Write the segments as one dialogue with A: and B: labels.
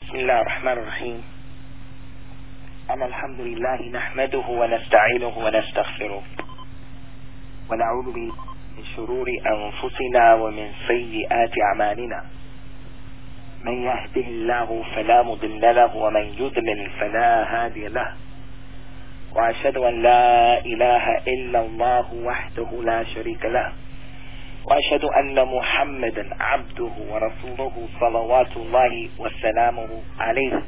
A: بسم الله الرحمن الرحيم. أنا الحمد لله نحمده ونستعينه ونستغفره ونعوذ به من شرور أنفسنا ومن سيئات أعمالنا. من يهده الله فلا مضل له ومن يضلل فلا هادي له. وأشهد أن لا إله إلا الله وحده لا شريك له. وأشهد أن محمدا عبده ورسوله صلوات الله وسلامه عليه.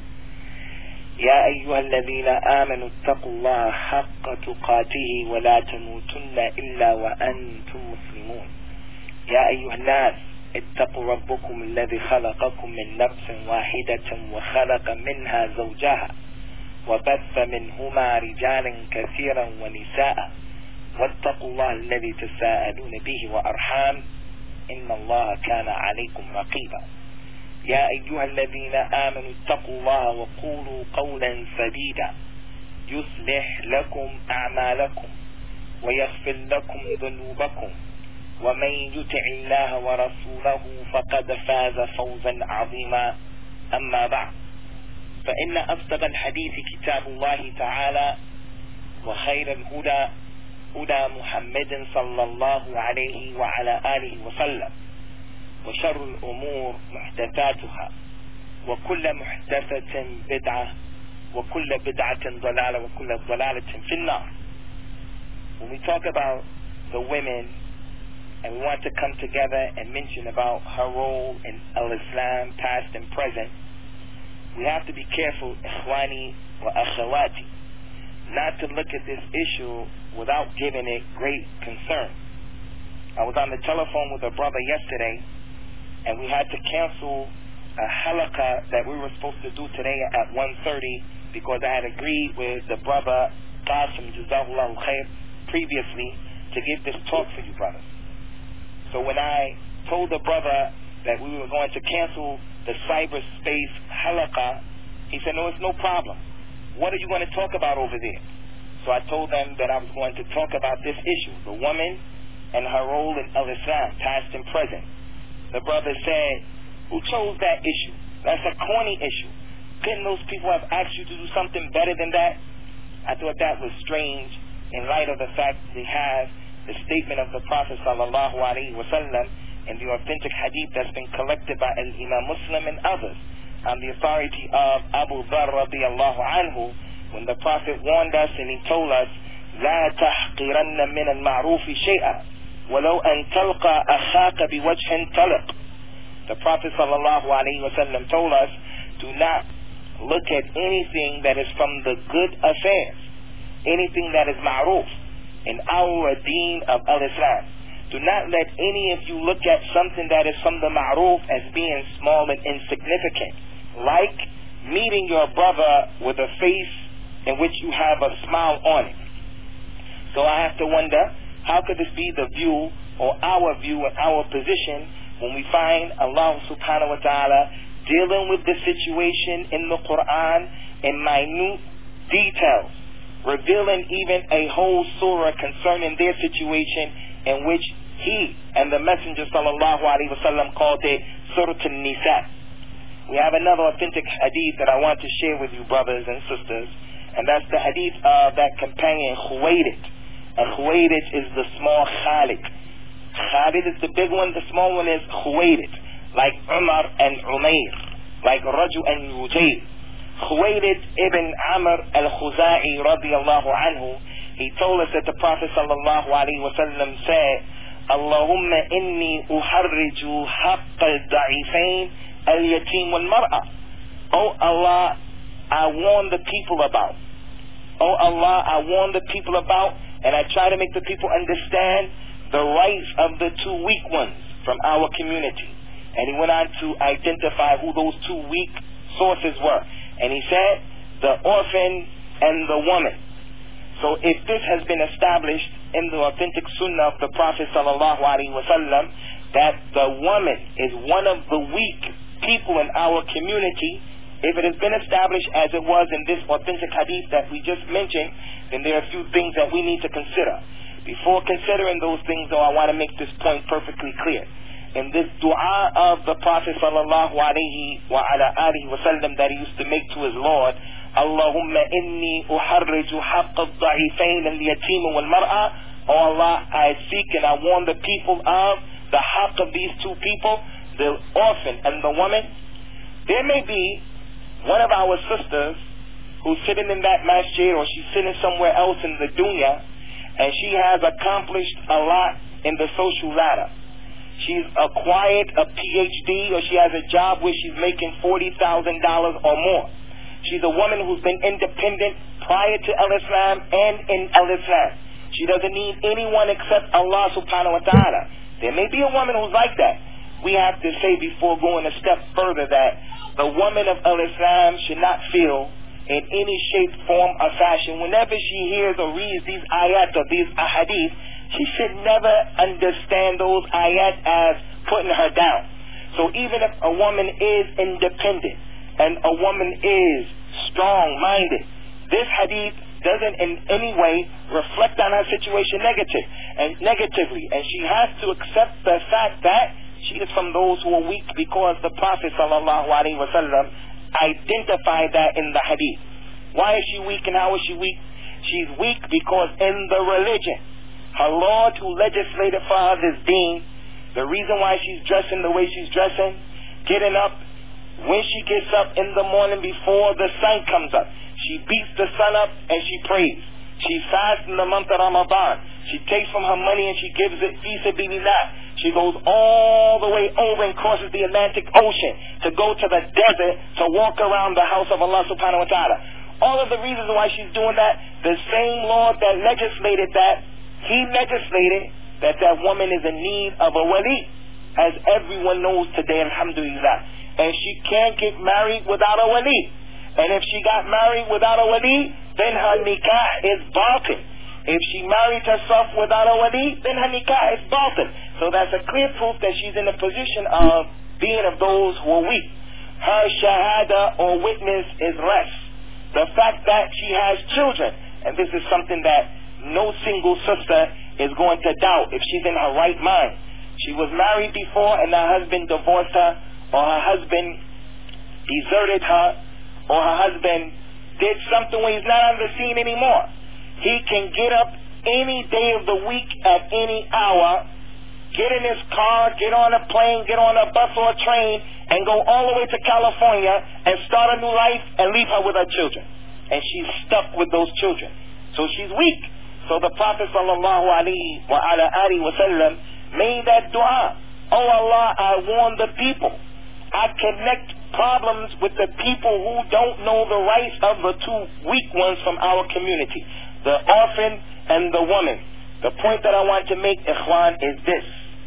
A: يا أيها الذين آمنوا اتقوا الله حق تقاته ولا تموتن إلا وأنتم مسلمون. يا أيها الناس اتقوا ربكم الذي خلقكم من نفس واحدة وخلق منها زوجها وبث منهما رجالا كثيرا ونساء واتقوا الله الذي تساءلون به وأرحام إن الله كان عليكم رقيبا. يا أيها الذين آمنوا اتقوا الله وقولوا قولا سديدا يصلح لكم أعمالكم ويغفر لكم ذنوبكم ومن يطع الله ورسوله فقد فاز فوزا عظيما. أما بعد، فإن أصدق الحديث كتاب الله تعالى وخير الهدى هدى محمد صلى الله عليه وعلى آله وسلم وشر الأمور محدثاتها وكل محدثة بدعة وكل بدعة ضلالة وكل ضلالة في النار. When we talk about the women and we want to come together and mention about her role in al-Islam past and present, we have to be careful, ikhwani wa akhawati, not to look at this issue without giving it great concern. I was on the telephone with a brother yesterday, and we had to cancel a halaqah that we were supposed to do today at 1:30 because I had agreed with the brother Qasim Jazahullah Khair previously to give this talk for you brothers. So when I told the brother that we were going to cancel the cyberspace halaqah, he said, no, it's no problem. What are you going to talk about over there? So I told them that I was going to talk about this issue, the woman and her role in al-Islam, past and present. The brother said, who chose that issue? That's a corny issue. Couldn't those people have asked you to do something better than that? I thought that was strange in light of the fact that we have the statement of the Prophet sallallahu alaihi wasallam and the authentic hadith that's been collected by Imam Muslim and others on the authority of Abu Dharr radiyallahu anhu, when the Prophet warned us and he told us, لا تحقرن من المعروف شيئا ولو أن تلقى أخاك بوجه طلق. The Prophet sallallahu alaihi wasallam told us, do not look at anything that is from the good affairs, anything that is ma'ruf in our deen of al-Islam. Do not let any of you look at something that is from the ma'ruf as being small and insignificant, like meeting your brother with a face in which you have a smile on it. So I have to wonder, how could this be the view or our view and our position when we find Allah subhanahu wa ta'ala dealing with the situation in the Quran in minute details, revealing even a whole surah concerning their situation in which he and the Messenger sallallahu alaihi wasallam called it Surah An-Nisa. We have another authentic hadith that I want to share with you brothers and sisters, and that's the hadith of that companion Khuwaylid. And Khuwaylid is the small Khalid. Khalid is the big one, the small one is Khuwaylid, like Umar and Umayr, like Raju and Ujayl. Khuwaylid ibn Amr al-Khuza'i radiyallahu anhu, he told us that the Prophet sallallahu alaihi wasallam said, Allahumma inni uharriju haqqa al-da'ifain al-yatim wal-mar'a. Oh Allah, I warn the people about. Oh Allah, I warn the people about, and I try to make the people understand the rights of the two weak ones from our community. And he went on to identify who those two weak sources were. And he said, the orphan and the woman. So if this has been established in the authentic sunnah of the Prophet sallallahu alaihi wasallam, that the woman is one of the weak people in our community, if it has been established as it was in this authentic hadith that we just mentioned, then there are a few things that we need to consider. Before considering those things, though, I want to make this point perfectly clear. in this dua of the Prophet sallallahu alayhi wa ala alihi wa sallam that he used to make to his Lord, Allahumma inni uharriju haqq al-da'ifain al-yatim wal-mar'a. Oh Allah, I seek and I warn the people of the haqq of these two people, the orphan and the woman. There may be one of our sisters who's sitting in that masjid, or she's sitting somewhere else in the dunya, and she has accomplished a lot in the social ladder. She's acquired a PhD, or she has a job where she's making $40,000 or more. She's a woman who's been independent prior to Al-Islam and in Al-Islam. She doesn't need anyone except Allah subhanahu wa ta'ala. There may be a woman who's like that. We have to say before going a step further that the woman of Al-Islam should not feel in any shape, form, or fashion, whenever she hears or reads these ayat or these ahadith, she should never understand those ayat as putting her down. So even if a woman is independent and a woman is strong-minded, this hadith doesn't in any way reflect on her situation negatively, and she has to accept the fact that she is from those who are weak, because the Prophet sallallahu alaihi wasallam identified that in the hadith. Why is she weak and how is she weak? She's weak because in the religion, her Lord who legislated for her this deen, the reason why she's dressing the way she's dressing, getting up, when she gets up in the morning before the sun comes up, she beats the sun up and she prays. She fasts in the month of Ramadan. She takes from her money and she gives it fi sabilillah. She goes all the way over and crosses the Atlantic Ocean to go to the desert to walk around the house of Allah subhanahu wa ta'ala. All of the reasons why she's doing that, the same Lord that legislated that, he legislated that that woman is in need of a wali, as everyone knows today, alhamdulillah. And she can't get married without a wali. And if she got married without a wali, then her nikah is batil. If she married herself without a wali, then her nikah is batil. So that's a clear proof that she's in a position of being of those who are weak. Her shahada or witness is less. The fact that she has children, and this is something that no single sister is going to doubt if she's in her right mind. She was married before and her husband divorced her, or her husband deserted her, or her husband did something where he's not on the scene anymore. He can get up any day of the week at any hour, get in his car, get on a plane, get on a bus or a train, and go all the way to California and start a new life and leave her with her children. And she's stuck with those children. So she's weak. So the Prophet sallallahu alaihi wa ala alihi wa sallam made that dua. Oh Allah, I warn the people. I connect problems with the people who don't know the rights of the two weak ones from our community, the orphan and the woman. The point that I want to make, ikhwan, is this.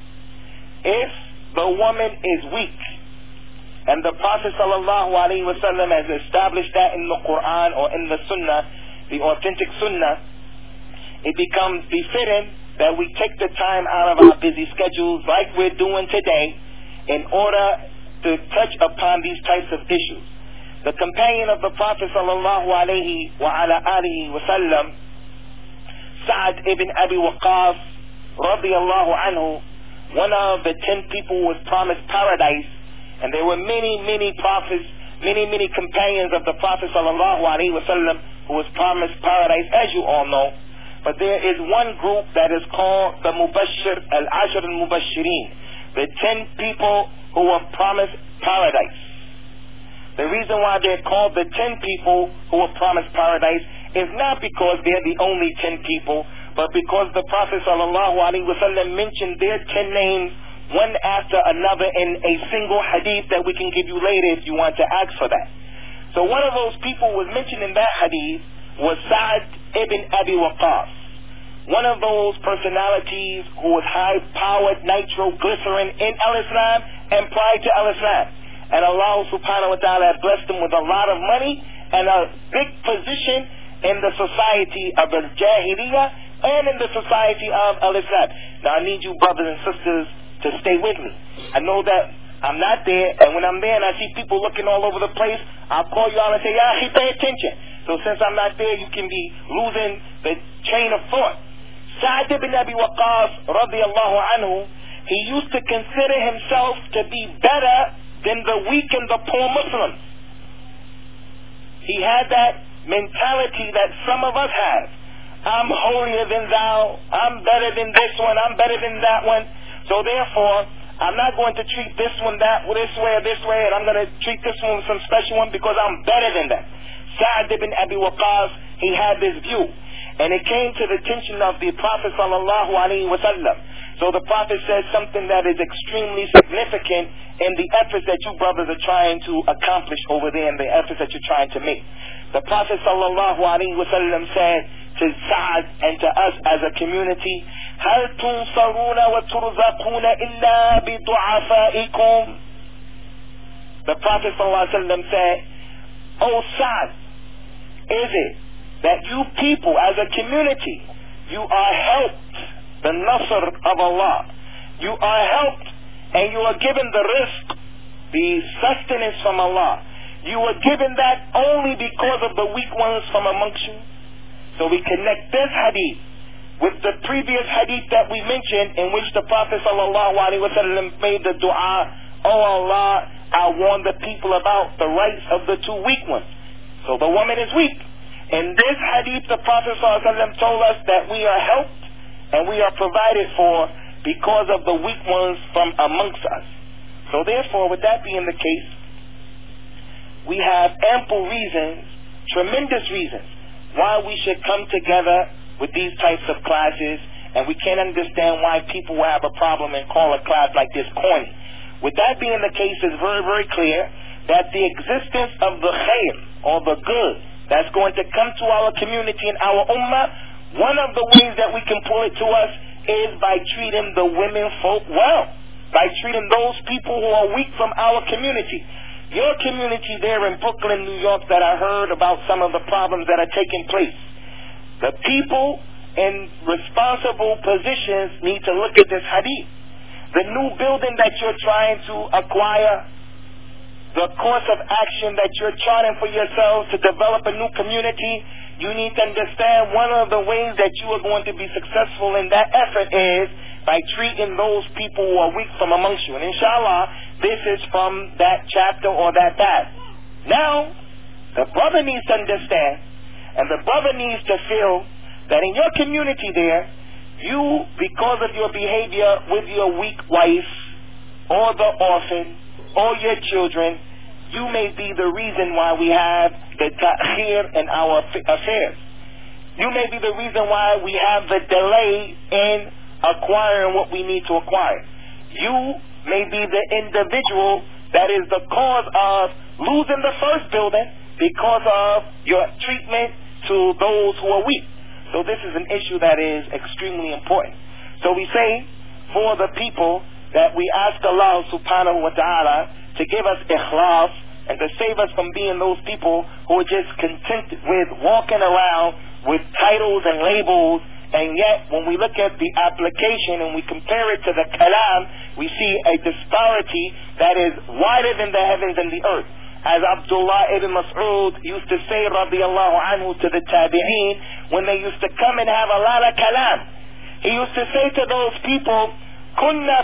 A: If the woman is weak, and the Prophet sallallahu alaihi wasallam has established that in the Quran or in the Sunnah, the authentic Sunnah, it becomes befitting that we take the time out of our busy schedules like we're doing today in order to touch upon these types of issues. The companion of the Prophet sallallahu alaihi wa ala alihi wasallam, Sa'ad ibn Abi Waqqas radiyallahu anhu, one of the 10 people who was promised paradise. And there were many prophets, many companions of the Prophet sallallahu alaihi wasallam who was promised paradise, as you all know. But there is one group that is called the Mubashir, Al-Ashar al-Mubashirin, the 10 people who were promised paradise. The reason why they're called the 10 people who were promised paradise is not because they're the only 10 people, but because the Prophet sallallahu alaihi wasallam mentioned their 10 names one after another in a single hadith that we can give you later if you want to ask for that. So one of those people was mentioned in that hadith was Sa'ad ibn Abi Waqqas, one of those personalities who was high-powered nitroglycerin in Al-Islam and prior to Al-Islam. And Allah subhanahu wa ta'ala had blessed him with a lot of money and a big position in the society of Al-Jahiliyyah and in the society of Al-Islam. Now I need you brothers and sisters to stay with me. I know that I'm not there, and when I'm there and I see people looking all over the place, I'll call you all and say, yeah, pay attention. So since I'm not there, you can be losing the chain of thought. Sa'ad ibn Abi Waqqas radiyallahu anhu he used to consider himself to be better than the weak and the poor Muslims. He had that mentality that some of us have. I'm holier than thou, I'm better than this one, I'm better than that one. So therefore, I'm not going to treat this one this way, and I'm going to treat this one with some special one because I'm better than that. Sa'd ibn Abi Waqqas, he had this view. And it came to the attention of the Prophet sallallahu alaihi wasallam. So the Prophet said something that is extremely significant in the efforts that you brothers are trying to accomplish over there and the efforts that you're trying to make. The Prophet sallallahu alaihi wasallam said to Sa'd and to us as a community, هل تنصرون وترزقون إلا بضعفائكم. The Prophet sallallahu alaihi wasallam said, "O Sa'd, is it that you people as a community, you are helped, the nasr of Allah, you are helped and you are given the rizq, the sustenance from Allah. You are given that only because of the weak ones from amongst you." So we connect this hadith with the previous hadith that we mentioned, in which the Prophet sallallahu alaihi wasallam made the dua, "Oh Allah, I warn the people about the rights of the two weak ones." So the woman is weak. In this hadith, the Prophet sallallahu alaihi wasallam told us that we are helped and we are provided for because of the weak ones from amongst us. So therefore, with that being the case, we have ample reasons, tremendous reasons, why we should come together with these types of classes, and we can't understand why people will have a problem and call a class like this corny. With that being the case, it's very, very clear that the existence of the khair, or the good, that's going to come to our community and our ummah, one of the ways that we can pull it to us is by treating the women folk well, by treating those people who are weak from our community. Your community there in Brooklyn, New York, that I heard about some of the problems that are taking place. The people in responsible positions need to look at this hadith. The new building that you're trying to acquire, the course of action that you're charting for yourselves to develop a new community, you need to understand one of the ways that you are going to be successful in that effort is by treating those people who are weak from amongst you. And inshallah, this is from that chapter or that path. Now, the brother needs to understand, and the brother needs to feel that in your community there, you, because of your behavior with your weak wife, or the orphan, or your children, you may be the reason why we have the ta'khir in our affairs. You may be the reason why we have the delay in acquiring what we need to acquire. You may be the individual that is the cause of losing the first building because of your treatment to those who are weak. So this is an issue that is extremely important. So we say for the people that we ask Allah subhanahu wa ta'ala to give us ikhlas and to save us from being those people who are just content with walking around with titles and labels. And yet, when we look at the application and we compare it to the kalam, we see a disparity that is wider than the heavens and the earth. As Abdullah ibn Mas'ud used to say, radiyallahu anhu, to the tabi'een, when they used to come and have a lot of kalam, he used to say to those people, كنا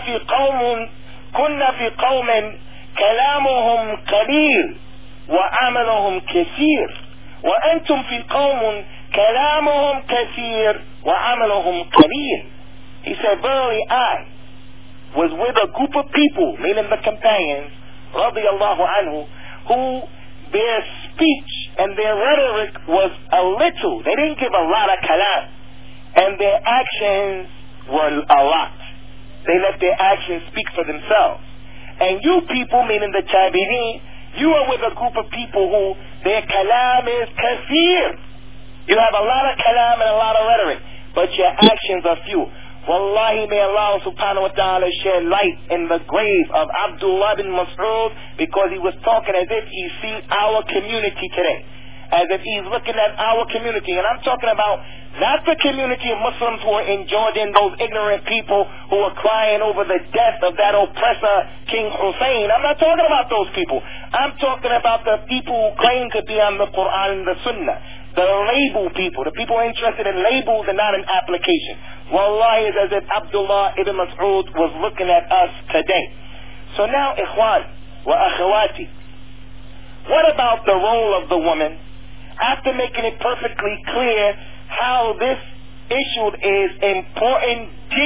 A: في قوم كلامهم قليل وعملهم كثير وأنتم في قوم كلامهم كثير وعملهم قليل. He said, verily I was with a group of people, meaning the companions, radiyallahu anhu, who their speech and their rhetoric was a little. They didn't give a lot of kalam. And their actions were a lot. They let their actions speak for themselves. And you people, meaning the tabi'een, you are with a group of people who their kalam is kathir. You have a lot of kalam and a lot of rhetoric, but your actions are few. Wallahi, may Allah subhanahu wa ta'ala shed light in the grave of Abdullah bin Mas'ud, because he was talking as if he sees our community today, as if he's looking at our community. And I'm talking about not the community of Muslims who are in Jordan, those ignorant people who are crying over the death of that oppressor, King Hussein. I'm not talking about those people. I'm talking about the people who claim to be on the Quran and the Sunnah. the label people, the people interested in labels and not in application. Wallahi, it's as if Abdullah ibn Mas'ud was looking at us today. So now, ikhwan wa akhawati, what about the role of the woman? After making it perfectly clear how this issue is important,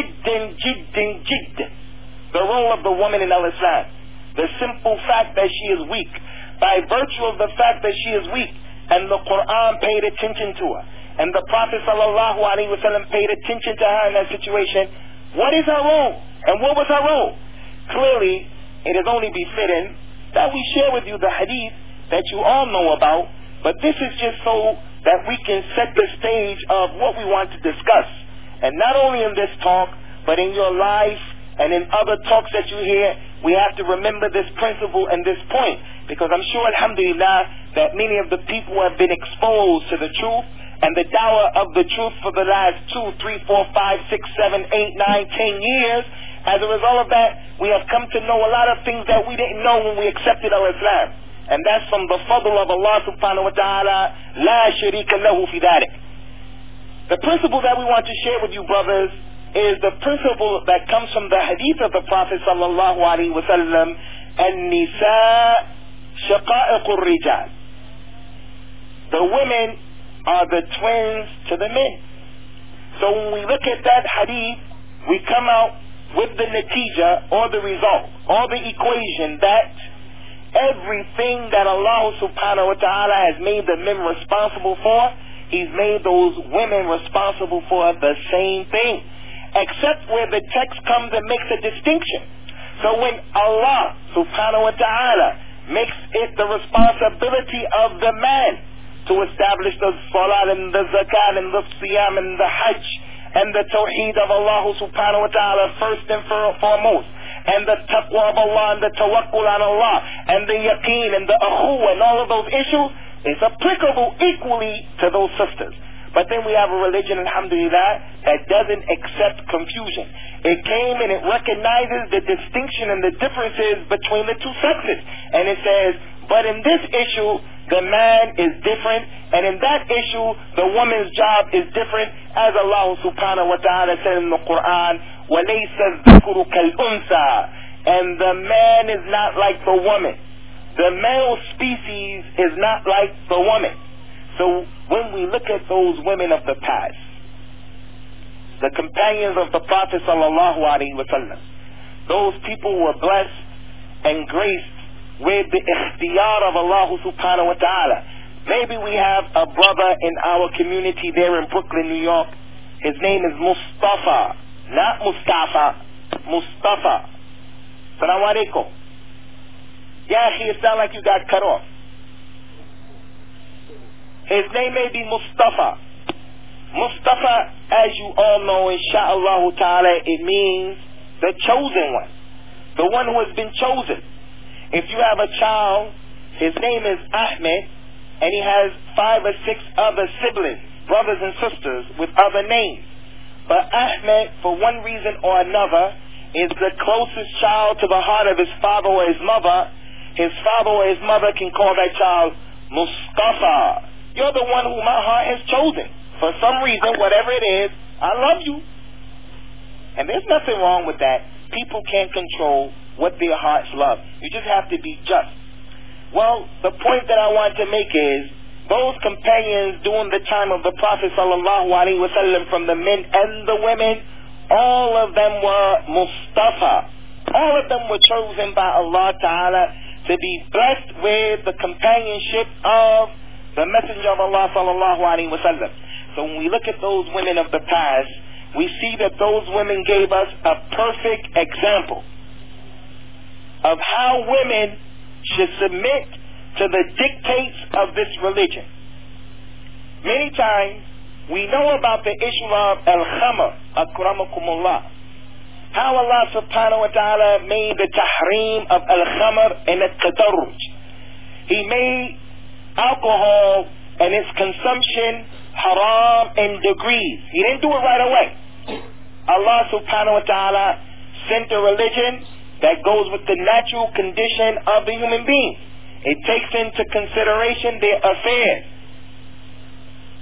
A: jiddan, the role of the woman in al-Islam. The simple fact that she is weak. By virtue of the fact that she is weak, and the Quran paid attention to her, and the Prophet sallallahu alaihi wasallam paid attention to her in that situation, what is her role? And what was her role? Clearly, it is only befitting that we share with you the hadith that you all know about, but this is just so that we can set the stage of what we want to discuss. And not only in this talk, but in your life and in other talks that you hear, we have to remember this principle and this point. Because I'm sure, alhamdulillah, that many of the people have been exposed to the truth and the dawah of the truth for the last 2, 3, 4, 5, 6, 7, 8, 9, 10 years. As a result of that, we have come to know a lot of things that we didn't know when we accepted our Islam. And that's from the fadl of Allah subhanahu wa ta'ala, la sharika lahu fi dhalik. The principle that we want to share with you, brothers, is the principle that comes from the hadith of the Prophet sallallahu alaihi wasallam, an-nisa shaqa'iqur rijal. The women are the twins to the men. So when we look at that hadith, we come out with the natija, or the result, or the equation, that everything that Allah subhanahu wa ta'ala has made the men responsible for, He's made those women responsible for the same thing, except where the text comes and makes a distinction. So when Allah subhanahu wa ta'ala makes it the responsibility of the man to establish the salat and the zakat and the siyam and the hajj and the tawheed of Allah subhanahu wa ta'ala first and foremost, and the taqwa of Allah and the tawakkul on Allah and the yaqeen and the akhuwa and all of those issues, is applicable equally to those sisters. But then we have a religion, alhamdulillah, that doesn't accept confusion. It came and it recognizes the distinction and the differences between the two sexes. And it says, but in this issue, the man is different, and in that issue, the woman's job is different, as Allah subhanahu wa ta'ala said in the Quran, وَلَيْسَ الذَّكُرُ كَالْأُنْثَى, and the man is not like the woman. The male species is not like the woman. So when we look at those women of the past, the companions of the Prophet sallallahu alaihi wasallam, those people were blessed and graced with the ikhtiyar of Allah subhanahu wa ta'ala. Maybe we have a brother in our community there in Brooklyn, New York. His name is Mustafa, not Mustafa, Mustafa. Assalamu alaikum. Yeah, it sounds like you got cut off. His name may be Mustafa. Mustafa, as you all know, insha'Allah ta'ala, it means the chosen one, the one who has been chosen. If you have a child, his name is Ahmed, and he has 5 or 6 other siblings, brothers and sisters, with other names. But Ahmed, for one reason or another, is the closest child to the heart of his father or his mother. His father or his mother can call that child Mustafa. You're the one who my heart has chosen. For some reason, whatever it is, I love you. And there's nothing wrong with that. People can't control what their hearts love. You just have to be just. Well, the point that I want to make is, those companions during the time of the Prophet sallallahu alaihi wasallam, from the men and the women, all of them were Mustafa. All of them were chosen by Allah Ta'ala to be blessed with the companionship of the Messenger of Allah sallallahu alaihi wasallam. So when we look at those women of the past, we see that those women gave us a perfect example of how women should submit to the dictates of this religion. Many times we know about the issue of al-khamr, akramakumullah. How Allah subhanahu wa ta'ala made the tahrim of al-khamr and al-tadarruj. He made alcohol and its consumption haram in degrees. He didn't do it right away. Allah subhanahu wa ta'ala sent a religion that goes with the natural condition of the human being. It takes into consideration their affairs.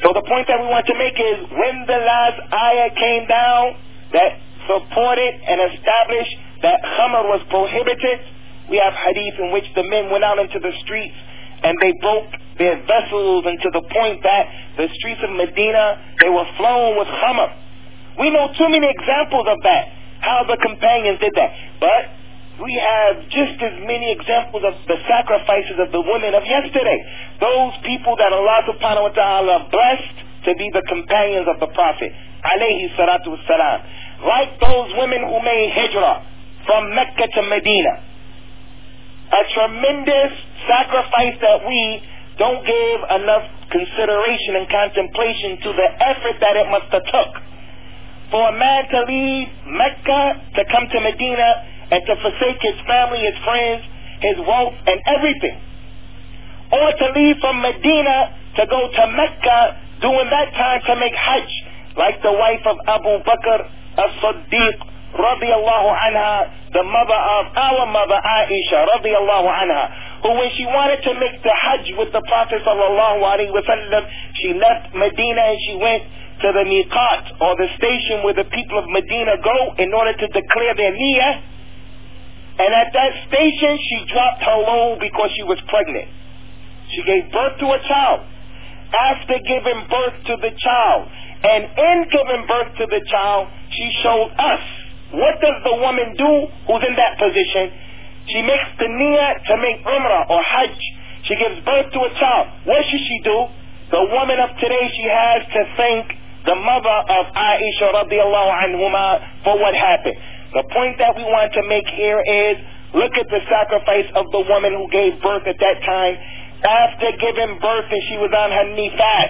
A: So the point that we want to make is, when the last ayah came down that supported and established that khamr was prohibited, we have hadith in which the men went out into the streets and they broke their vessels, and to the point that the streets of Medina, they were flown with khamr. We know too many examples of that, how the companions did that. But we have just as many examples of the sacrifices of the women of yesterday. Those people that Allah subhanahu wa ta'ala blessed to be the companions of the Prophet, alayhi salatu wassalam. Like those women who made hijrah from Mecca to Medina. A tremendous sacrifice that we don't give enough consideration and contemplation to the effort that it must have took. For a man to leave Mecca to come to Medina and to forsake his family, his friends, his wealth, and everything. Or to leave from Medina to go to Mecca during that time to make Hajj, like the wife of Abu Bakr as-Siddiq radiyallahu anha, the mother of our mother Aisha radiyallahu anha, who when she wanted to make the Hajj with the Prophet sallallahu alaihi wasallam, she left Medina and she went to the miqat, or the station where the people of Medina go in order to declare their niyyah. And at that station she dropped her load because she was pregnant. She gave birth to a child. After giving birth to the child, and in giving birth to the child, she showed us, what does the woman do who's in that position? She makes the niyyah to make umrah or hajj. She gives birth to a child. What should she do? The woman of today, she has to thank the mother of Aisha radiyallahu anhuma for what happened. The point that we want to make here is, look at the sacrifice of the woman who gave birth at that time. After giving birth and she was on her nifas,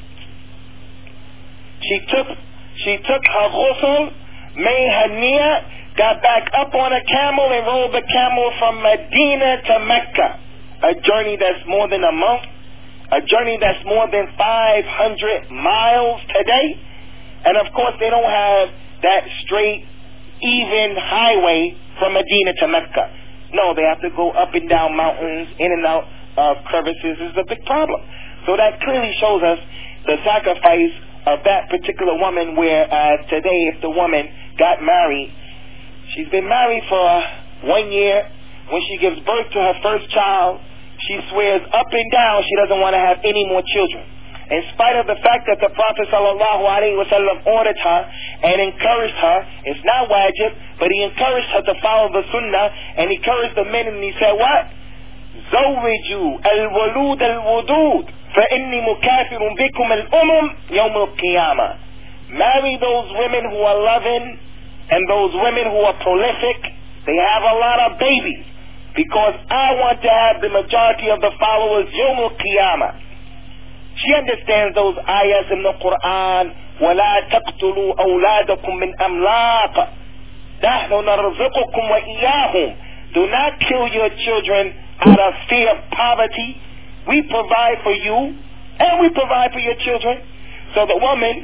A: she took her ghusl, made her niyyah, got back up on a camel and rode the camel from Medina to Mecca. A journey that's more than a month, a journey that's more than 500 miles today. And of course they don't have that straight, even highway from Medina to Mecca. No, they have to go up and down mountains, in and out of crevices. Is a big problem. So that clearly shows us the sacrifice of that particular woman, whereas today if the woman got married, she's been married for 1 year. When she gives birth to her first child, she swears up and down she doesn't want to have any more children. In spite of the fact that the Prophet sallallahu alaihi wasallam ordered her and encouraged her, it's not wajib, but he encouraged her to follow the sunnah, and he encouraged the men, and he said what? زوجوا الولود الودود فإني مكافر بكم الأمم يوم القيامة. Marry those women who are loving and those women who are prolific. They have a lot of babies, because I want to have the majority of the followers يوم القيامة. She understands those ayahs in the Quran. ولا تقتلوا أولادكم من أملاق نحن نرزقكم وإياهم. Do not kill your children out of fear of poverty. We provide for you and we provide for your children. So the woman,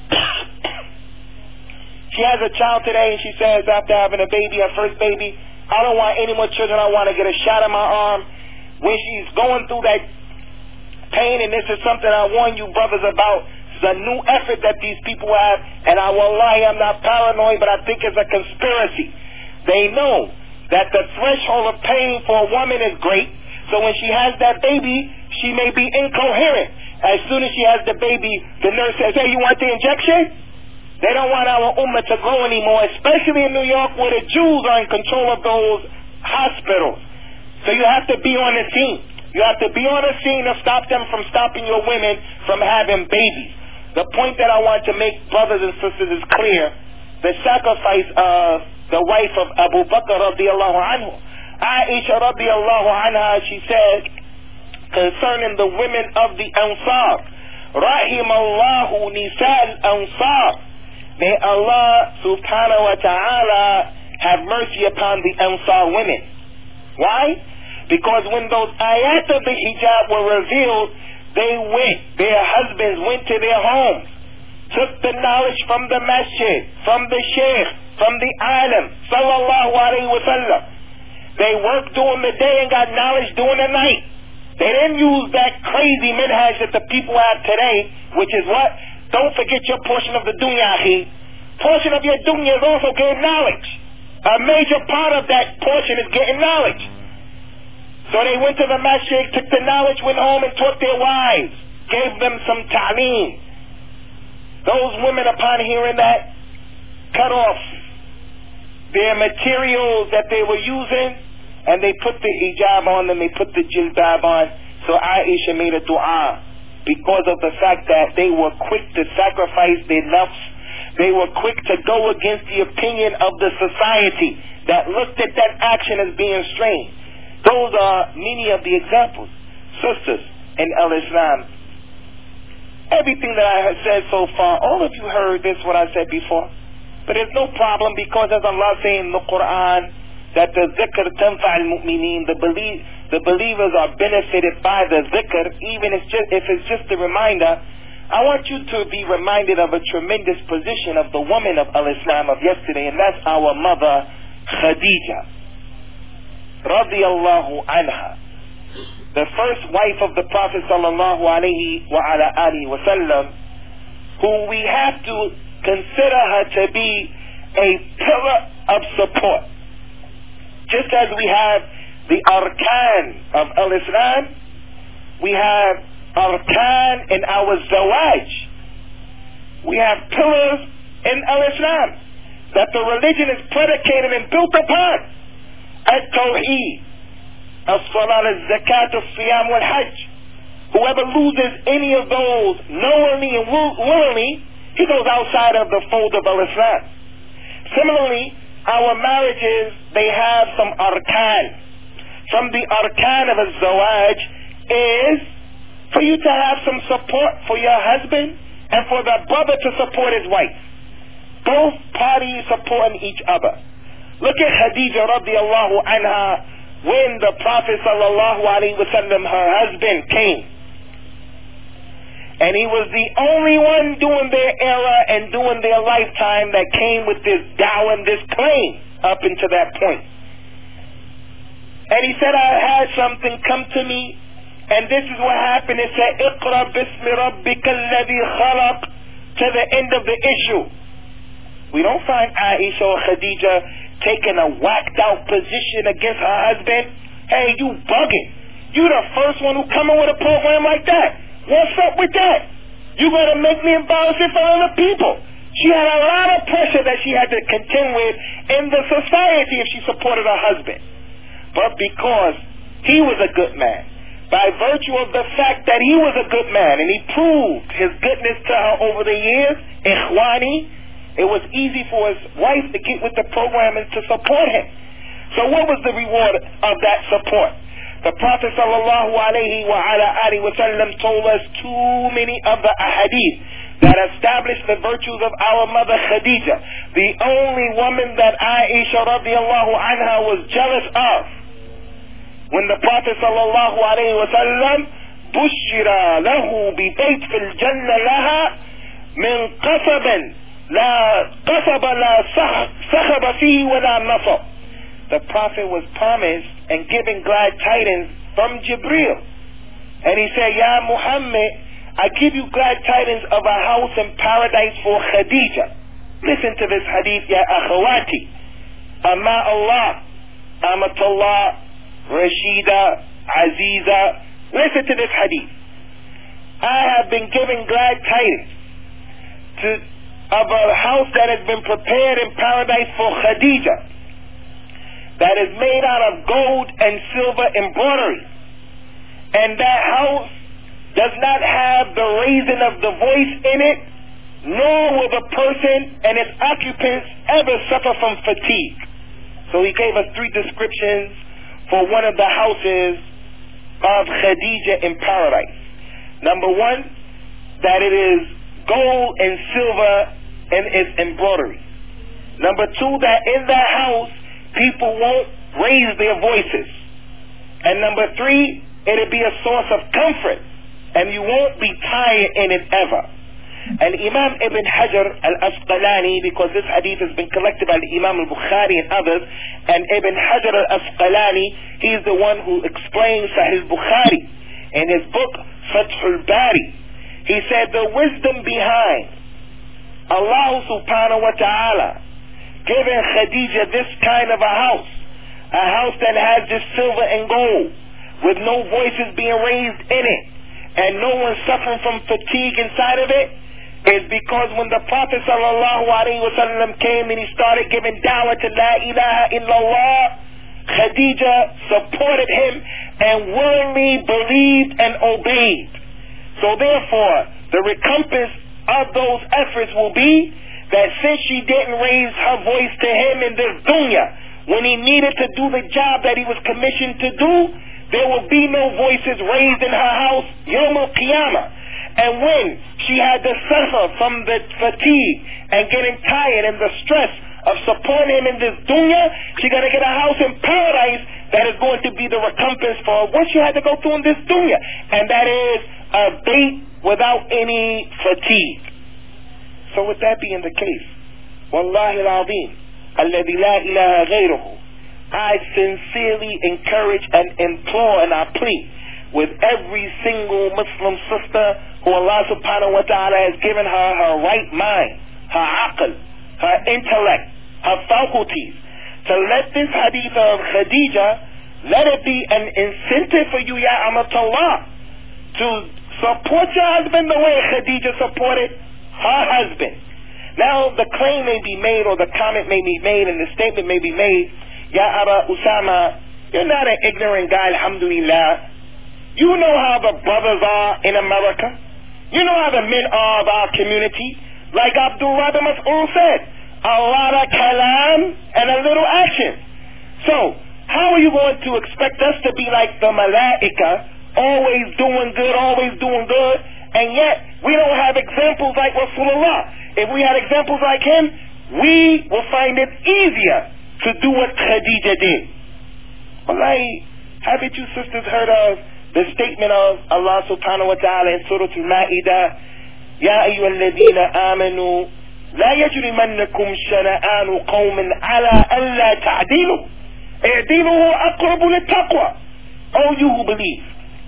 A: she has a child today, and she says after having a baby, her first baby, I don't want any more children. I want to get a shot in my arm. When she's going through that pain, and this is something I warn you brothers about, it's a new effort that these people have, and I will lie, I'm not paranoid, but I think it's a conspiracy. They know that the threshold of pain for a woman is great, so when she has that baby, she may be incoherent. As soon as she has the baby, the nurse says, hey, you want the injection? They don't want our ummah to grow anymore, especially in New York where the Jews are in control of those hospitals. So you have to be on the scene. You have to be on the scene to stop them from stopping your women from having babies. The point that I want to make, brothers and sisters, is clear. The sacrifice of the wife of Abu Bakr radiyallahu anhu, Aisha radiyallahu anha, she said concerning the women of the Ansar, Rahimallahu nisa al-Ansar. May Allah subhanahu wa ta'ala have mercy upon the Ansar women. Why? Because when those ayat of the hijab were revealed, their husbands went to their homes, took the knowledge from the masjid, from the sheikh, from the alim, sallallahu alayhi wa sallam. They worked during the day and got knowledge during the night.
B: They didn't use that crazy minhaj that the people have today, which is what? Don't forget your portion of the dunya, akhi. Portion of your dunya is also getting knowledge. A major part of that portion is getting knowledge. So they went to the masjid, took the knowledge, went home and taught their wives, gave them some ta'aleem. Those women, upon hearing that, cut off their materials that they were using, and they put the hijab on them, they put the jilbab on. So Aisha made a dua because of the fact that they were quick to sacrifice their nafs. They were quick to go against the opinion of the society that looked at that action as being strange. Those are many of the examples. Sisters in Al-Islam, everything that I have said so far, all of you heard this, what I said before. But there's no problem, because as Allah says in the Quran, that the zikr tanfa al-mu'mineen, the believers are benefited by the zikr, even if it's just a reminder. I want you to be reminded of a tremendous position of the woman of Al-Islam of yesterday, and that's our mother Khadija radiyallahu anha, the first wife of the Prophet sallallahu alayhi wa ala alihi wa sallam, who we have to consider her to be a pillar of support. Just as we have the arkan of al-Islam, we have arkan in our zawaj. We have pillars in al-Islam that the religion is predicated and built upon. At-Tawheed, as-Salat, az-Zakat, as-Siyam, wal-Hajj. Whoever loses any of those knowingly and willingly, he goes outside of the fold of al-Islam. Similarly, our marriages, they have some arkan. From the arkan of a zawaj is for you to have some support for your husband and for the brother to support his wife. Both parties supporting each other. Look at Khadija radiyallahu anha when the Prophet sallallahu alaihi wasallam, her husband, came. And he was the only one during their era and during their lifetime that came with this da'wah and this claim up into that point. And he said, I had something come to me, and this is what happened. It said, Iqra bismi rabbika alladhi khalaq, to the end of the issue. We don't find Aisha or Khadija taking a whacked out position against her husband. Hey, you bugging. You the first one who come in with a program like that. What's up with that? You gonna make me embarrass it for other people. She had a lot of pressure that she had to contend with in the society if she supported her husband. But because he was a good man, by virtue of the fact that he was a good man and he proved his goodness to her over the years, ikhwani, it was easy for his wife to get with the program and to support him. So what was the reward of that support? The Prophet sallallahu alayhi wa ala alihi wa sallam told us too many of the ahadith that established the virtues of our mother Khadija, the only woman that Aisha radiallahu anha was jealous of. When the Prophet sallallahu alayhi wa sallam bushira lahu bi bayt fil jannah laha min qasabin la qasaba la sakhaba fihi wa la nasab. The Prophet was promised and given glad tidings from Jibreel. And he said, Ya Muhammad, I give you glad tidings of a house in paradise for Khadija. Listen to this hadith, Ya akhawati. Amma Allah, Amatullah, Rashida, Aziza. Listen to this hadith. I have been given glad tidings of a house that has been prepared in paradise for Khadija, that is made out of gold and silver embroidery. And that house does not have the raising of the voice in it, nor will the person and its occupants ever suffer from fatigue. So he gave us 3 descriptions for one of the houses of Khadija in paradise. Number 1, that it is gold and silver in its embroidery. Number 2, that in that house people won't raise their voices. And number 3, it'll be a source of comfort, and you won't be tired in it ever. And Imam Ibn Hajar al-Asqalani, because this hadith has been collected by Imam al-Bukhari and others, and Ibn Hajar al-Asqalani, he's the one who explains Sahih Bukhari. in his book Fathul Bari. He said the wisdom behind Allah subhanahu wa ta'ala giving Khadija this kind of a house that has this silver and gold with no voices being raised in it and no one suffering from fatigue inside of it, is because when the Prophet sallallahu alaihi wasallam came and he started giving da'wah to La ilaha illallah, Khadija supported him and willingly believed and obeyed. So therefore, the recompense of those efforts will be that since she didn't raise her voice to him in this dunya, when he needed to do the job that he was commissioned to do, there will be no voices raised in her house Yawm al-Qiyamah. And when she had to suffer from the fatigue and getting tired and the stress of supporting him in this dunya, she's going to get a house in paradise that is going to be the recompense for what she had to go through in this dunya. And that is a bait without any fatigue. So with that being the case, Wallahi al-Azim, alladhi la ilaha ghayruhu, I sincerely encourage and implore and I plead with every single Muslim sister who Allah subhanahu wa ta'ala has given her right mind, her aql, her intellect, her faculties, to let this hadith of Khadija, let it be an incentive for you, ya Amatullah, to support your husband the way Khadija supported her husband. Now the claim may be made or the comment may be made and the statement may be made, Ya Aba Usama, you're not an ignorant guy, alhamdulillah. You know how the brothers are in America. You know how the men are of our community. Like Abdullah bin Mas'ud said, a lot of kalam and a little action. So, how are you going to expect us to be like the malaika, always doing good, and yet we don't have examples like Rasulullah? If we had examples like him, we will find it easier to do what Khadija did. Wallahi, haven't you sisters heard of the statement of Allah subhanahu wa ta'ala in Surah Al-Ma'idah, Ya ayyuha alladhina amanu la yajrimannakum shana'anu qawmin ala an la ta'dilu i'dilu aqrabu lit-taqwa. All you who believe,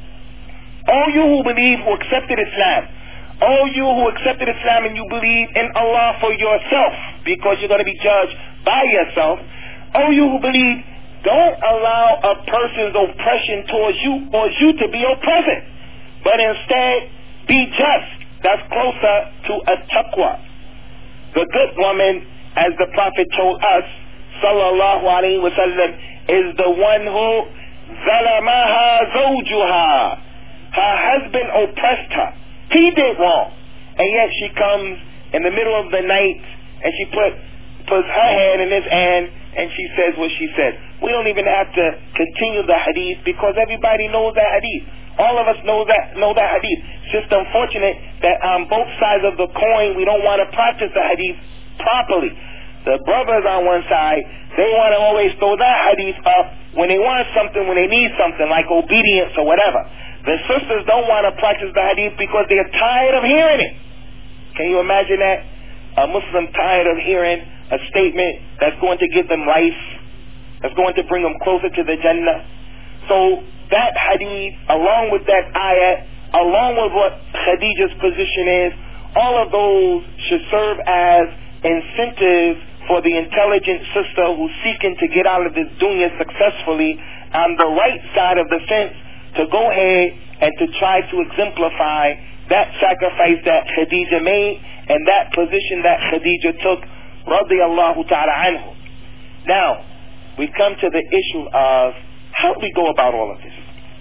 B: who accepted Islam, all you who accepted Islam and you believe in Allah for yourself, because you're going to be judged by yourself, all you who believe, don't allow a person's oppression towards you to be oppressive, but instead be just. That's closer to a taqwa. The good woman, as the Prophet told us, sallallahu alaihi wasallam, is the one who zalamaha zawjuha. Her husband oppressed her. He did wrong, and yet she comes in the middle of the night and she puts her hand in his hand and she says what she said. We don't even have to continue the hadith because everybody knows that hadith. All of us know that hadith. It's just unfortunate that on both sides of the coin we don't want to practice the hadith properly. The brothers on one side, they want to always throw that hadith up when they want something, when they need something like obedience or whatever. The sisters don't want to practice the hadith because they're tired of hearing it. Can you imagine that? A Muslim tired of hearing a statement that's going to give them life, that's going to bring them closer to the Jannah. So that hadith, along with that ayat, along with what Khadija's position is, all of those should serve as incentives for the intelligent sister who's seeking to get out of this dunya successfully on the right side of the fence to go ahead and to try to exemplify that sacrifice that Khadija made and that position that Khadija took, radiyallahu ta'ala anhu. Now, we come to the issue of how do we go about all of this?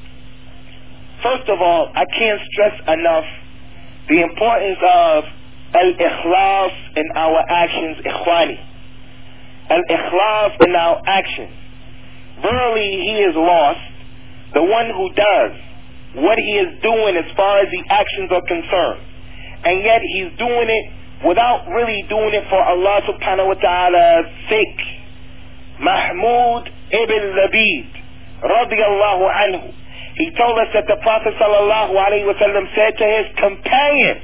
B: First of all, I can't stress enough the importance of al-ikhlas in our actions, ikhwani. Al-ikhlas in our actions. Verily, he is lost, the one who does what he is doing as far as the actions are concerned, and yet he's doing it without really doing it for Allah subhanahu wa ta'ala's sake. Mahmud ibn Labid radiyallahu anhu, he told us that the Prophet sallallahu alayhi wa sallam said to his companions,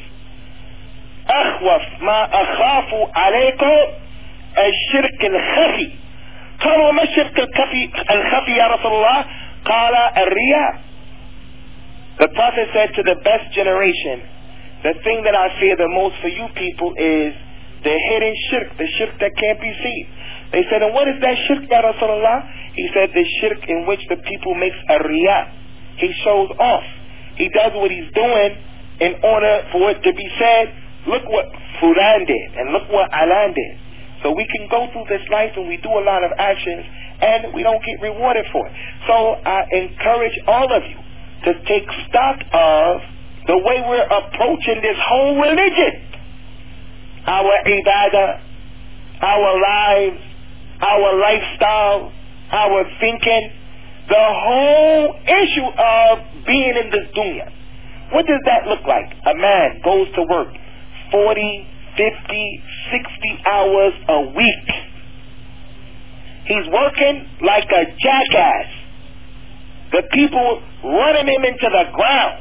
B: أخوف ما أخاف عليكم الشرك الخفي. قالوا ما الشرك الخفي يا رسول الله؟ قال الرياء. The Prophet said to the best generation, the thing that I fear the most for you people is the hidden shirk, the shirk that can't be seen. They said, and what is that shirk, Ya Rasulullah? He said, the shirk in which the people makes a riyah. He shows off. He does what he's doing in order for it to be said, look what Fulan did, and look what Alan did. So we can go through this life and we do a lot of actions and we don't get rewarded for it. So I encourage all of you to take stock of the way we're approaching this whole religion. Our ibadah, our lives, our lifestyle, our thinking, the whole issue of being in this dunya. What does that look like? A man goes to work 40, 50, 60 hours a week. He's working like a jackass. The people running him into the ground.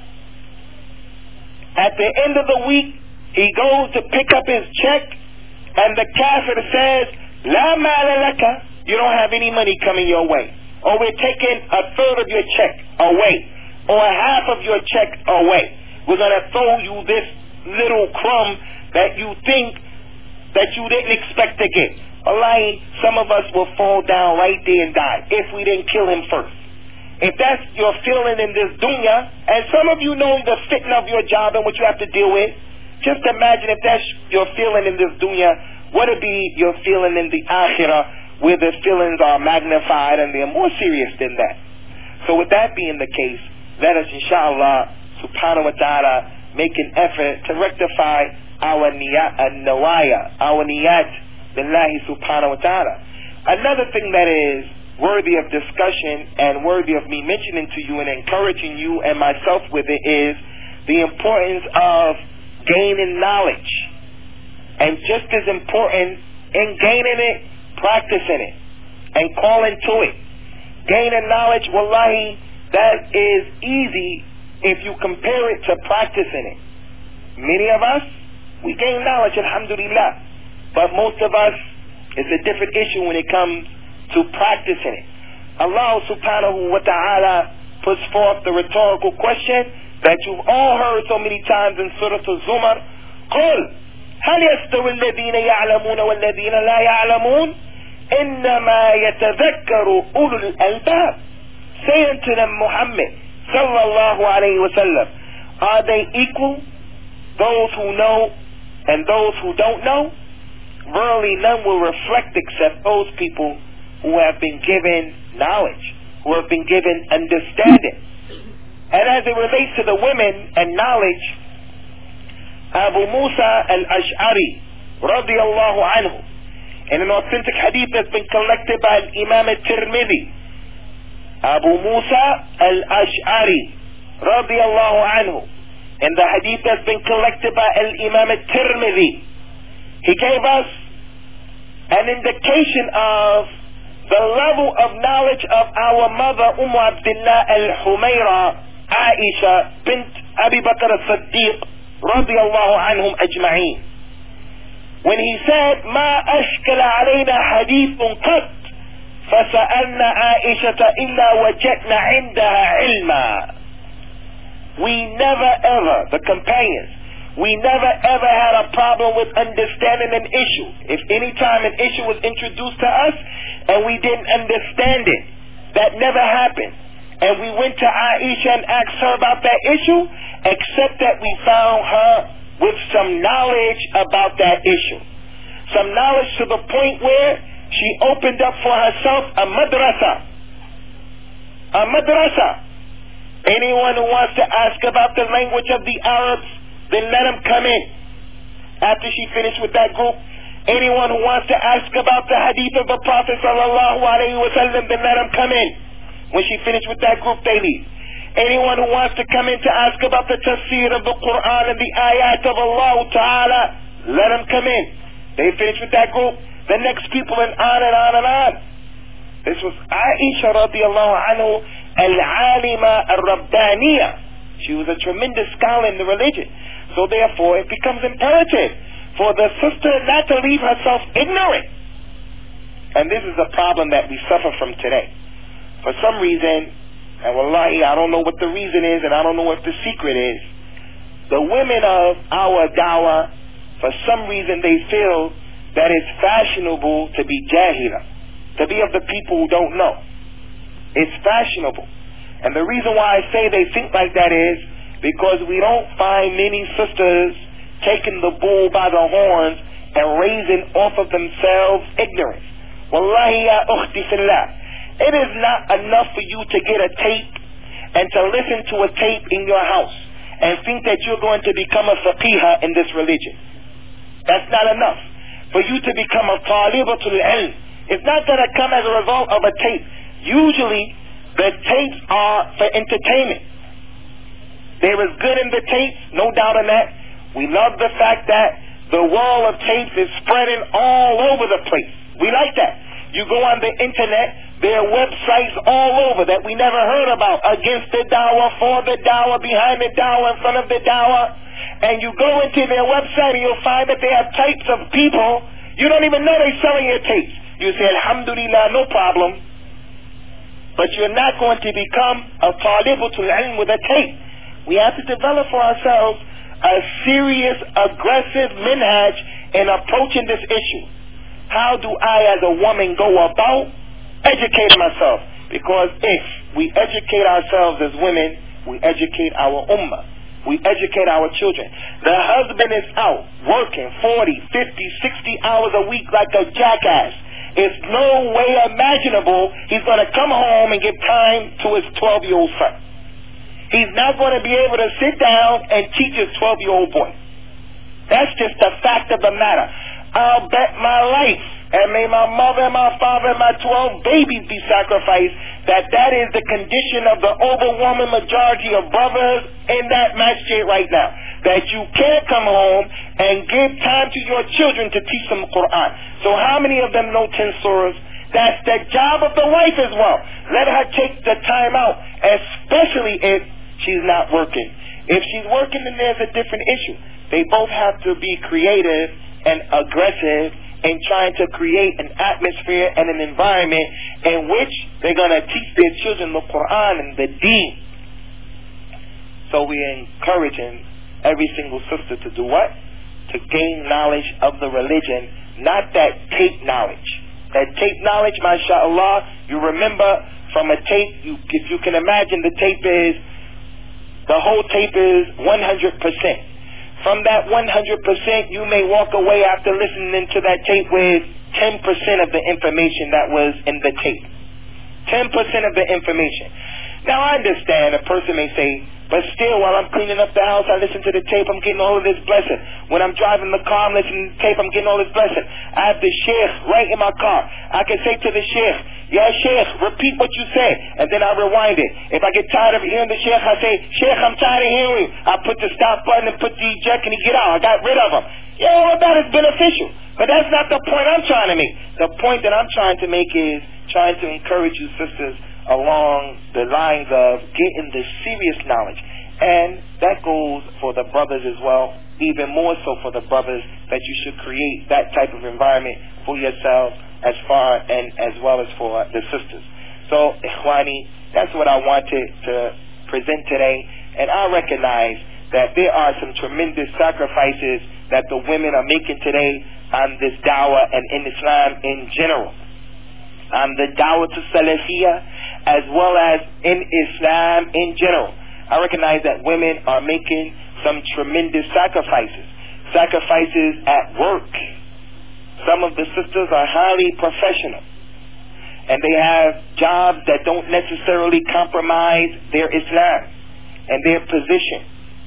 B: At the end of the week, he goes to pick up his check, and the kafir says, La mala laka, you don't have any money coming your way. Or we're taking a third of your check away, or half of your check away. We're going to throw you this little crumb that you think that you didn't expect to get. Wallahi, some of us will fall down right there and die if we didn't kill him first. If that's your feeling in this dunya, and some of you know the fitna of your job and what you have to deal with, just imagine if that's your feeling in this dunya, what would be your feeling in the akhirah, where the feelings are magnified and they're more serious than that. So with that being the case, let us inshallah subhanahu wa ta'ala make an effort to rectify our nawaya, our niyat billahi subhanahu wa ta'ala. Another thing that is worthy of discussion and worthy of me mentioning to you and encouraging you and myself with it is the importance of gaining knowledge. And just as important in gaining it, practicing it and calling to it. Gaining knowledge, wallahi, that is easy if you compare it to practicing it. Many of us, we gain knowledge, alhamdulillah, but most of us, it's a different issue when it comes to practicing it. Allah subhanahu wa ta'ala puts forth the rhetorical question that you've all heard so many times in Surah Al-Zumar. قُلْ هَلْ يَسْتَوِي الَّذِينَ يَعْلَمُونَ وَالَّذِينَ لَا يَعْلَمُونَ إِنَّمَا يَتَذَكَّرُ أُولُو الْأَلْبَابِ. Say unto them, Muhammad sallallahu alayhi wa sallam, are they equal, those who know and those who don't know? Verily none will reflect except those people who have been given knowledge, who have been given understanding. And as it relates to the women and knowledge, Abu Musa al-Ash'ari radiyallahu anhu, in an authentic hadith that's been collected by Imam al-Tirmidhi, Abu Musa al-Ash'ari radiyallahu anhu, in the hadith that's been collected by Imam al-Tirmidhi, he gave us an indication of the level of knowledge of our mother Abdullah al-Humayra Aisha bint Abi Bakr al-Siddiq radiyallahu anhum ajma'een. When he said, ما أشكل علينا حديث قط فسألنا عائشة إلا وجدنا عندها علما. We never ever, the companions, we never ever had a problem with understanding an issue. If any time an issue was introduced to us and we didn't understand it, that never happened. And we went to Aisha and asked her about that issue, except that we found her with some knowledge about that issue. Some knowledge to the point where she opened up for herself a madrasa. A madrasa. Anyone who wants to ask about the language of the Arabs, then let them come in. After she finished with that group, anyone who wants to ask about the hadith of the Prophet sallallahu alaihi wasallam, then let them come in. When she finished with that group, they leave. Anyone who wants to come in to ask about the tafsir of the Quran and the ayat of Allah Ta'ala, let them come in. They finish with that group, the next people, and on and on and on. This was Aisha radiallahu anhu al-alima al-rabbaniyah. She was a tremendous scholar in the religion. So therefore it becomes imperative for the sister not to leave herself ignorant. And this is a problem that we suffer from today. For some reason, and wallahi, I don't know what the reason is, and I don't know what the secret is. The women of our dawah, for some reason, they feel that it's fashionable to be jahila, to be of the people who don't know. It's fashionable. And the reason why I say they think like that is because we don't find many sisters taking the bull by the horns and raising off of themselves ignorance. Wallahi ya ukhti fillah, it is not enough for you to get a tape and to listen to a tape in your house and think that you're going to become a faqihah in this religion. That's not enough. For you to become a talibatul ilm, it's not going to come as a result of a tape. Usually, the tapes are for entertainment. There is good in the tapes, no doubt in that. We love the fact that the wall of tapes is spreading all over the place. We like that. You go on the internet, there are websites all over that we never heard about, against the dawah, for the dawah, behind the dawah, in front of the dawah. And you go into their website and you'll find that they have types of people. You don't even know they're selling your tapes. You say, alhamdulillah, no problem. But you're not going to become a talibatul ilm with a tape. We have to develop for ourselves a serious, aggressive minhaj in approaching this issue. How do I, as a woman, go about educating myself? Because if we educate ourselves as women, we educate our ummah. We educate our children. The husband is out working 40, 50, 60 hours a week like a jackass. It's no way imaginable he's going to come home and give time to his 12-year-old son. He's not going to be able to sit down and teach his 12-year-old boy. That's just the fact of the matter. I'll bet my life, and may my mother and my father and my 12 babies be sacrificed, that is the condition of the overwhelming majority of brothers in that masjid right now. That you can't come home and give time to your children to teach them the Quran. So how many of them know 10 surahs? That's the job of the wife as well. Let her take the time out, especially if she's not working. If she's working, then there's a different issue. They both have to be creative and aggressive in trying to create an atmosphere and an environment in which they're going to teach their children the Quran and the Deen. So we're encouraging every single sister to do what? To gain knowledge of the religion, not that tape knowledge. That tape knowledge, mashallah, you remember from a tape, if you can imagine, the whole tape is 100%. From that 100%, you may walk away after listening to that tape with 10% of the information that was in the tape. 10% of the information. Now, I understand a person may say, but still, while I'm cleaning up the house, I listen to the tape, I'm getting all of this blessing. When I'm driving the car, I'm listening to the tape, I'm getting all this blessing. I have the sheikh right in my car. I can say to the sheikh, yeah, sheikh, repeat what you said, and then I rewind it. If I get tired of hearing the sheikh, I say, sheikh, I'm tired of hearing you. I put the stop button and put the eject and he get out. I got rid of him. Yeah, all of that is beneficial. But that's not the point I'm trying to make. The point that I'm trying to make is trying to encourage you sisters along the lines of getting the serious knowledge. And that goes for the brothers as well, even more so for the brothers, that you should create that type of environment for yourself as far and as well as for the sisters. So, Ikhwani, that's what I wanted to present today. And I recognize that there are some tremendous sacrifices that the women are making today on this dawah and in Islam in general. On the dawah to Salafiyah as well as in Islam in general. I recognize that women are making some tremendous sacrifices. Sacrifices at work. Some of the sisters are highly professional. And they have jobs that don't necessarily compromise their Islam and their position.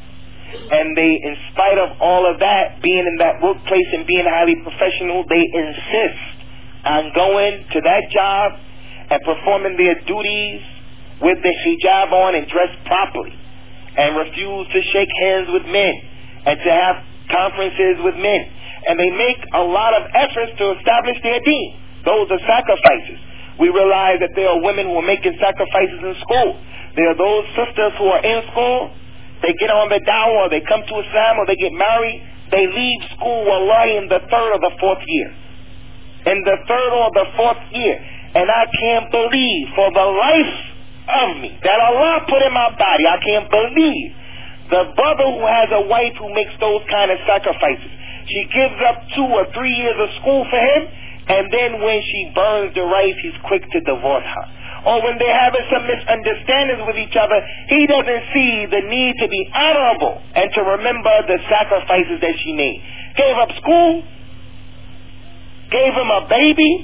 B: And they, in spite of all of that, being in that workplace and being highly professional, they insist on going to that job and performing their duties with the hijab on and dressed properly, and refuse to shake hands with men and to have conferences with men. And they make a lot of efforts to establish their deen. Those are sacrifices. We realize that there are women who are making sacrifices in school. There are those sisters who are in school, they get on the dawah, they come to Islam, or they get married, they leave school, wallahi, in the 3rd or the 4th year. In the 3rd or the 4th year. And I can't believe for the life of me that Allah put in my body. I can't believe the brother who has a wife who makes those kind of sacrifices. She gives up 2 or 3 years of school for him, and then when she burns the rice, he's quick to divorce her. Or when they're having some misunderstandings with each other, he doesn't see the need to be honorable and to remember the sacrifices that she made. Gave up school, gave him a baby.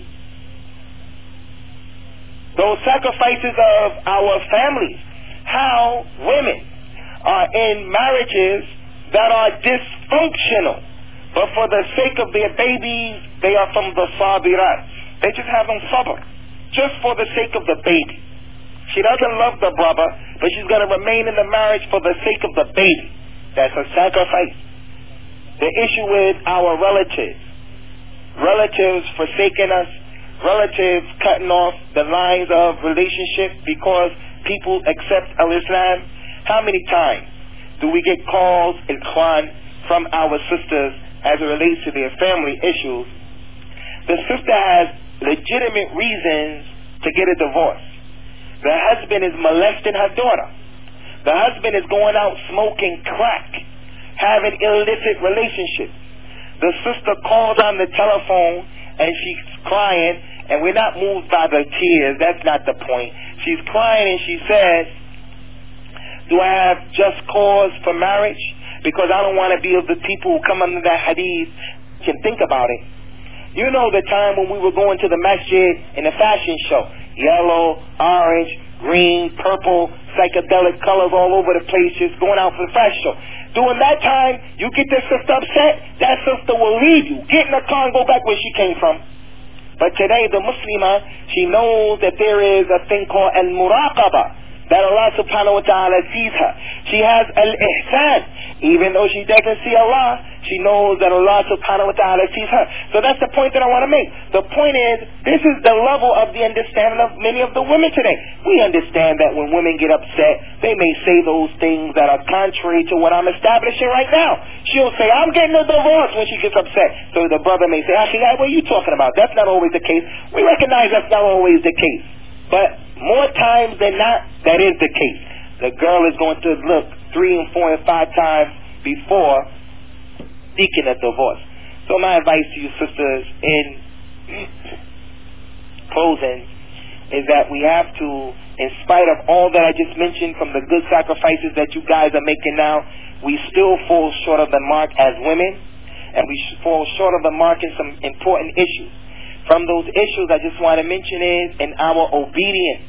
B: Those sacrifices of our families. How women are in marriages that are dysfunctional, but for the sake of their babies, they are from the sabirat. They just have them sabr, just for the sake of the baby. She doesn't love the brother, but she's going to remain in the marriage for the sake of the baby. That's a sacrifice. The issue with our relatives forsaking us, relatives cutting off the lines of relationship because people accept al-Islam. How many times do we get calls and Quran from our sisters as it relates to their family issues? The sister has legitimate reasons to get a divorce. The husband is molesting her daughter. The husband is going out smoking crack, having illicit relationships. The sister calls on the telephone and she's crying, and we're not moved by the tears. That's not the point. She's crying and she says, do I have just cause for marriage? Because I don't want to be of the people who come under that hadith and think about it. You know the time when we were going to the masjid in the fashion show. Yellow, orange, green, purple, psychedelic colors all over the place, just going out for the fashion show. During that time, you get this sister upset, that sister will leave you. Get in the car and go back where she came from. But today, the Muslimah, she knows that there is a thing called al-muraqabah, that Allah subhanahu wa ta'ala sees her. She has al-ihsan. Even though she doesn't see Allah, she knows that Allah subhanahu wa ta'ala sees her. So that's the point that I want to make. The point is, this is the level of the understanding of many of the women today. We understand that when women get upset, they may say those things that are contrary to what I'm establishing right now. She'll say, I'm getting a divorce when she gets upset. So the brother may say, Akhi, what are you talking about? That's not always the case. We recognize that's not always the case. But more times than not, that is the case. The girl is going to look 3 and 4 and 5 times before seeking a divorce. So my advice to you sisters in closing is that we have to, in spite of all that I just mentioned from the good sacrifices that you guys are making now, we still fall short of the mark as women, and we fall short of the mark in some important issues. From those issues I just want to mention is in our obedience.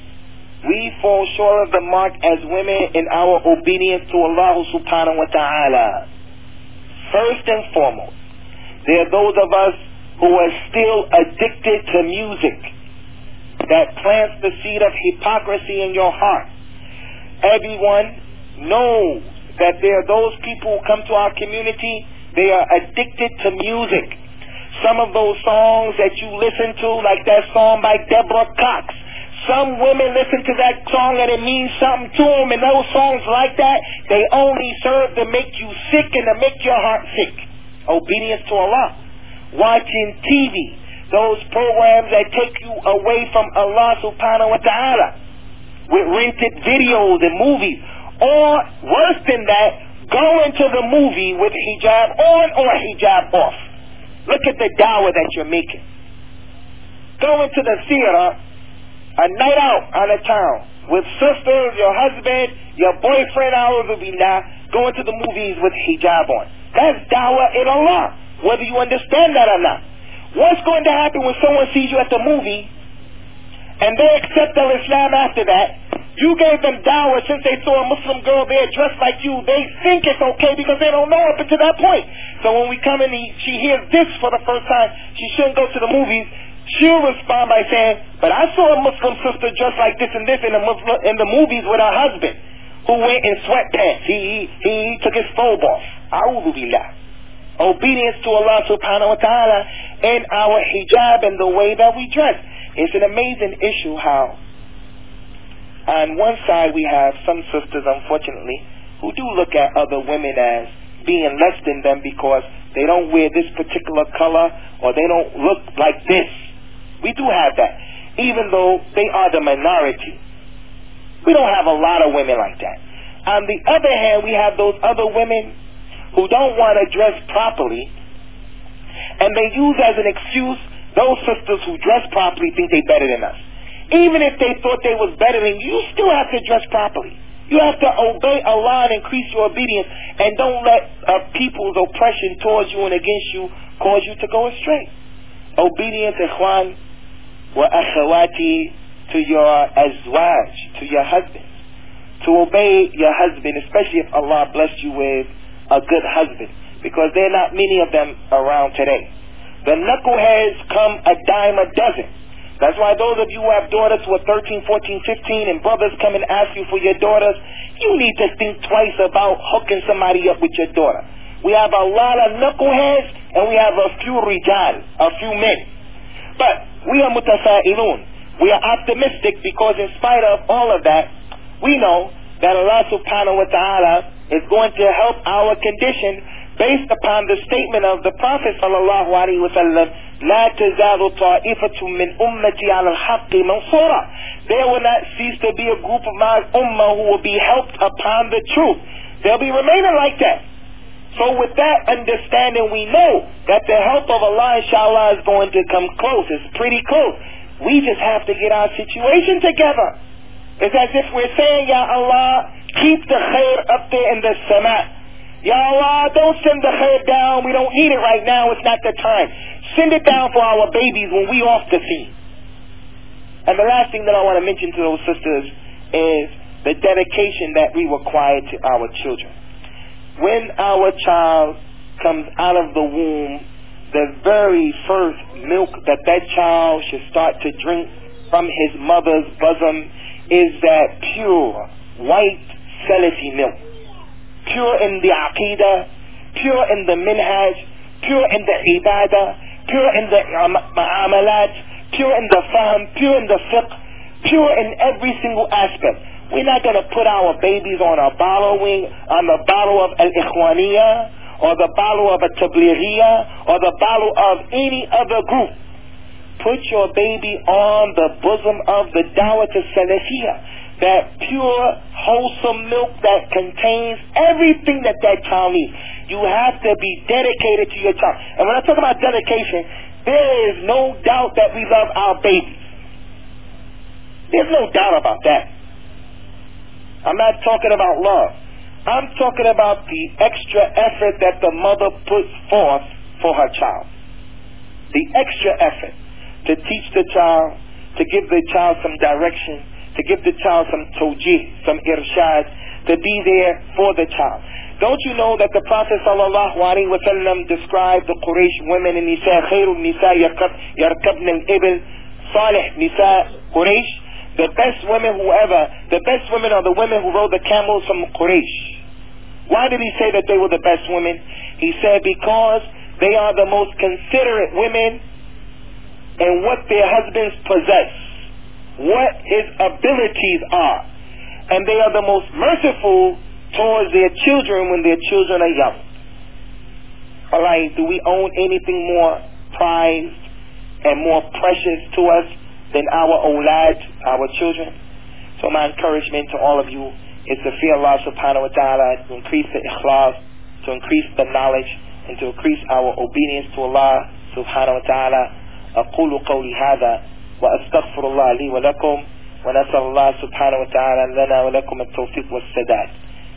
B: We fall short of the mark as women in our obedience to Allah subhanahu wa ta'ala. First and foremost, there are those of us who are still addicted to music that plants the seed of hypocrisy in your heart. Everyone knows that there are those people who come to our community, they are addicted to music. Some of those songs that you listen to, like that song by Deborah Cox, some women listen to that song and it means something to them, and those songs like that, they only serve to make you sick and to make your heart sick. Obedience to Allah. Watching TV, those programs that take you away from Allah subhanahu wa ta'ala, with rented videos and movies. Or, worse than that, going to the movie with hijab on or hijab off. Look at the dawah that you're making. Going to the theater, a night out on the town with sisters, your husband, your boyfriend, going to the movies with hijab on. That's dawah in Allah, whether you understand that or not. What's going to happen when someone sees you at the movie and they accept al-Islam after that? You gave them dawah since they saw a Muslim girl there dressed like you. They think it's okay because they don't know up until that point. So when we come in, she hears this for the first time, she shouldn't go to the movies. She'll respond by saying, but I saw a Muslim sister just like this and this in the movies with her husband who went in sweatpants. He took his robe off. A'udhu billah. Obedience to Allah subhanahu wa ta'ala in our hijab and the way that we dress. It's an amazing issue how on one side we have some sisters, unfortunately, who do look at other women as being less than them because they don't wear this particular color or they don't look like this. We do have that, even though they are the minority. We don't have a lot of women like that. On the other hand, we have those other women who don't want to dress properly, and they use as an excuse those sisters who dress properly think they're better than us. Even if they thought they was better than you, you still have to dress properly. You have to obey Allah and increase your obedience, and don't let people's oppression towards you and against you cause you to go astray. Obedience, ikhwan wa akhawati, to your azwaj, to your husband. To obey your husband, especially if Allah blessed you with a good husband, because there are not many of them around today. The knuckleheads come a dime a dozen. That's why those of you who have daughters who are 13, 14, 15, and brothers come and ask you for your daughters, you need to think twice about hooking somebody up with your daughter. We have a lot of knuckleheads, and we have a few rijal, a few men. But we are mutasa'ilun. We are optimistic, because in spite of all of that, we know that Allah subhanahu wa ta'ala is going to help our condition based upon the statement of the Prophet sallallahu alaihi wasallam, لا تزال طائفة من أمتي على الحق منصورة. There will not cease to be a group of my ummah who will be helped upon the truth. They'll be remaining like that. So with that understanding, we know that the help of Allah inshallah is going to come close. It's pretty close. We just have to get our situation together. It's as if we're saying, Ya Allah, keep the khair up there in the sama. Ya Allah, don't send the khair down. We don't need it right now. It's not the time. Send it down for our babies when we off the scene. And the last thing that I want to mention to those sisters is the dedication that we require to our children. When our child comes out of the womb, the very first milk that child should start to drink from his mother's bosom is that pure, white, Salafi milk. Pure in the aqidah, pure in the minhaj, pure in the ibadah, pure in the ma'amalat, pure in the fahm, pure in the fiqh, pure in every single aspect. We're not going to put our babies on the bottle of al-Ikhwaniyah, or the bottle of a Tablighiya, or the bottle of any other group. Put your baby on the bosom of the Dawat al-Salafiyah, that pure, wholesome milk that contains everything that child needs. You have to be dedicated to your child. And when I talk about dedication, there is no doubt that we love our babies. There's no doubt about that. I'm not talking about love. I'm talking about the extra effort that the mother puts forth for her child. The extra effort to teach the child, to give the child some direction, to give the child some tawjih, some irshad, to be there for the child. Don't you know that the Prophet sallallahu alaihi wasallam described the Quraysh women in Nisa, khairul nisa yarkabna al-ibl, salih nisa Quraysh, the best women are the women who rode the camels from Quraysh. Why did he say that they were the best women? He said because they are the most considerate women in what their husbands possess, what his abilities are, and they are the most merciful towards their children when their children are young. Alright, do we own anything more prized and more precious to us than our awlad, our children? So my encouragement to all of you is to fear Allah subhanahu wa ta'ala, to increase the ikhlas, to increase the knowledge, and to increase our obedience to Allah subhanahu wa ta'ala. أقول قولي هذا وأستغفر الله لي ولكم ونسأل الله سبحانه وتعالى لنا ولكم التوفيق والسداد.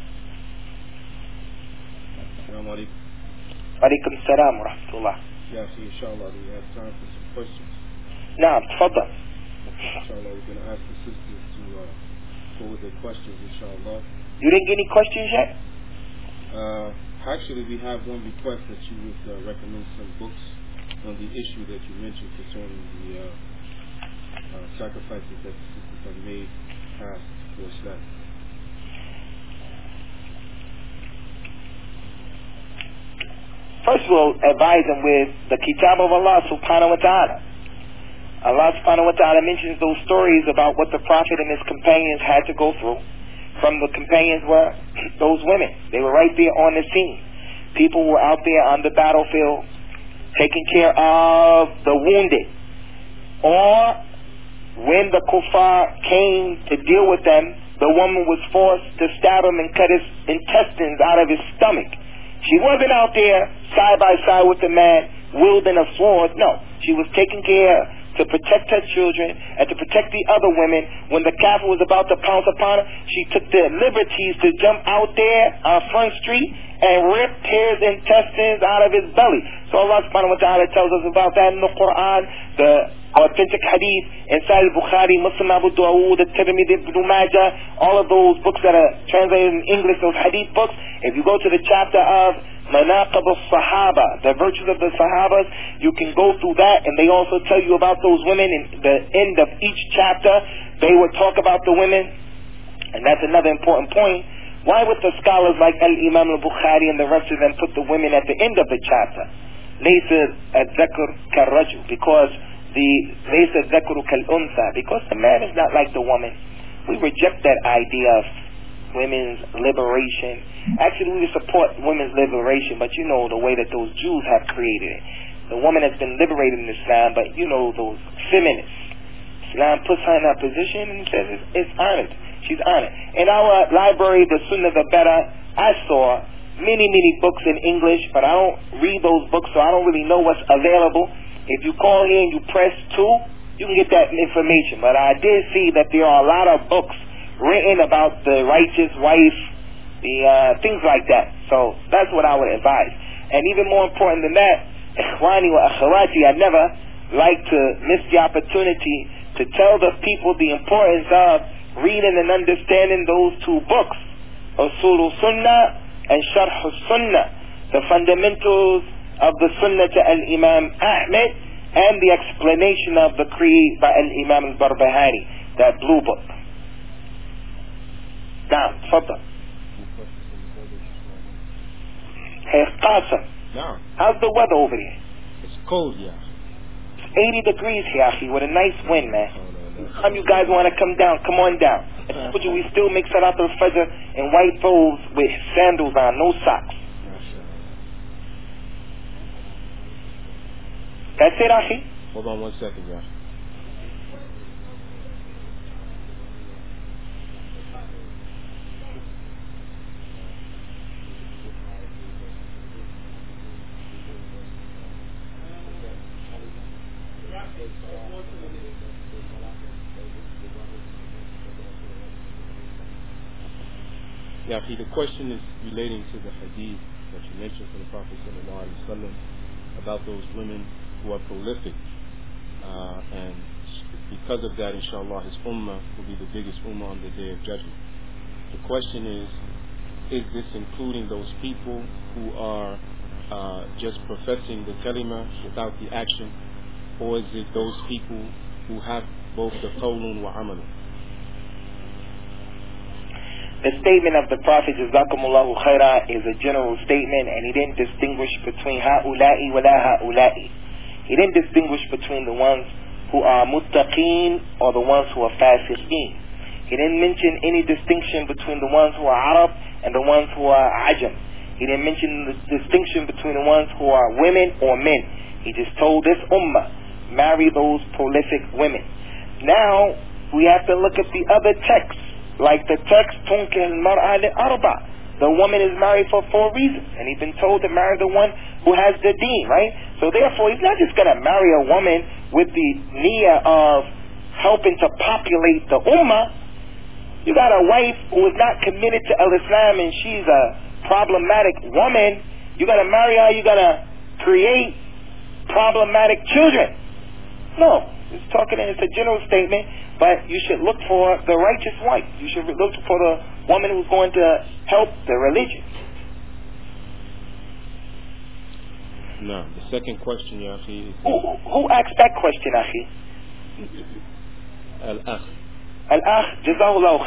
C: السلام عليكم.
B: وعليكم السلام ورحمة الله.
C: Yeah, so inshallah we have time for some questions.
B: نعم تفضل.
C: Inshallah we're going to ask the sisters to go with their questions inshallah.
B: You didn't get any questions yet?
C: Actually we have one request that you would recommend some books on the issue that you mentioned concerning the sacrifices that the sisters have made past for Islam.
B: First we'll advise them with the Kitab of Allah subhanahu wa ta'ala. Allah subhanahu wa ta'ala mentions those stories about what the Prophet and his companions had to go through. From the companions were those women. They were right there on the scene. People were out there on the battlefield taking care of the wounded. Or when the kuffar came to deal with them, the woman was forced to stab him and cut his intestines out of his stomach. She wasn't out there side by side with the man wielding a sword. No, she was taking care to protect her children and to protect the other women. When the kafir was about to pounce upon her, she took the liberties to jump out there on Front Street and rip his intestines out of his belly. So Allah subhanahu wa ta'ala tells us about that in the Quran. The authentic hadith inside Bukhari, Muslim, Abu Dawood, Tirmidhi, Ibn Majah, all of those books that are translated in English, those hadith books. If you go to the chapter of Manaqib al-Sahaba, the virtues of the Sahabas, you can go through that, and they also tell you about those women. In the end of each chapter, they would talk about the women, and that's another important point. Why would the scholars like Al-Imam al-Bukhari and the rest of them put the women at the end of the chapter? لَيْسَ الذَّكْرُ كَالرَّجُلِ, because لَيْسَ الذَّكْرُ كَالْأُنْثَى, because the man is not like the woman. We reject that idea of women's liberation. Actually, we support women's liberation, but you know the way that those Jews have created it. The woman has been liberated in Islam, but you know those feminists. Islam puts her in that position and says it's honored. She's honored. In our library, the Sunnah the Better, I saw many books in English, but I don't read those books, so I don't really know what's available. If you call here and you press 2, you can get that information. But I did see that there are a lot of books written about the righteous wife, the things like that. So that's what I would advise. And even more important than that, Ikhwani wa Akhawati, I never like to miss the opportunity to tell the people the importance of reading and understanding those 2 books, Usul al-Sunnah and Sharh al-Sunnah, the fundamentals of the Sunnah to Al-Imam Ahmed, and the explanation of the Creed by Al-Imam al-Barbahari, that blue book. Now, Fadda. Hey, Qasim.
C: No.
B: How's the weather over there?
C: It's cold, yeah.
B: It's 80 degrees here, Akhi, with a nice wind, man.
C: Oh, no,
B: You guys want to come down? Come on down. I told you we still make Salat al-Fajr in white robes with sandals on, no socks. That's it, Akhi?
C: Hold on 1 second, yeah. Yeah, the question is relating to the hadith that you mentioned from the Prophet ﷺ about those women who are prolific, and because of that, inshallah, his ummah will be the biggest ummah on the Day of Judgment. The question is this including those people who are just professing the kalima without the action, or is it those people who have both the qawlun wa amalun?
B: The statement of the Prophet Jazakumullahu khaira is a general statement, and he didn't distinguish between ha'ula'i wa la ha'ula'i. He didn't distinguish between the ones who are muttaqeen or the ones who are fasiqeen. He didn't mention any distinction between the ones who are Arab and the ones who are Ajam. He didn't mention the distinction between the ones who are women or men. He just told this ummah, marry those prolific women. Now, we have to look at the other texts. Like the text, tunkih al-mar'a li-arba. The woman is married for 4 reasons. And he's been told to marry the one who has the deen, right? So therefore, he's not just going to marry a woman with the niyyah of helping to populate the ummah. You got a wife who is not committed to al-Islam and she's a problematic woman. You're going to marry her, you're going to create problematic children. No. It's a general statement, but you should look for the righteous wife. You should look for the woman who's going to help the religion.
C: No. The second question, Ya Akhi, is...
B: Who asked that question, Akhi?
C: Al-Akh.
B: Al-Akh, Jazahullahu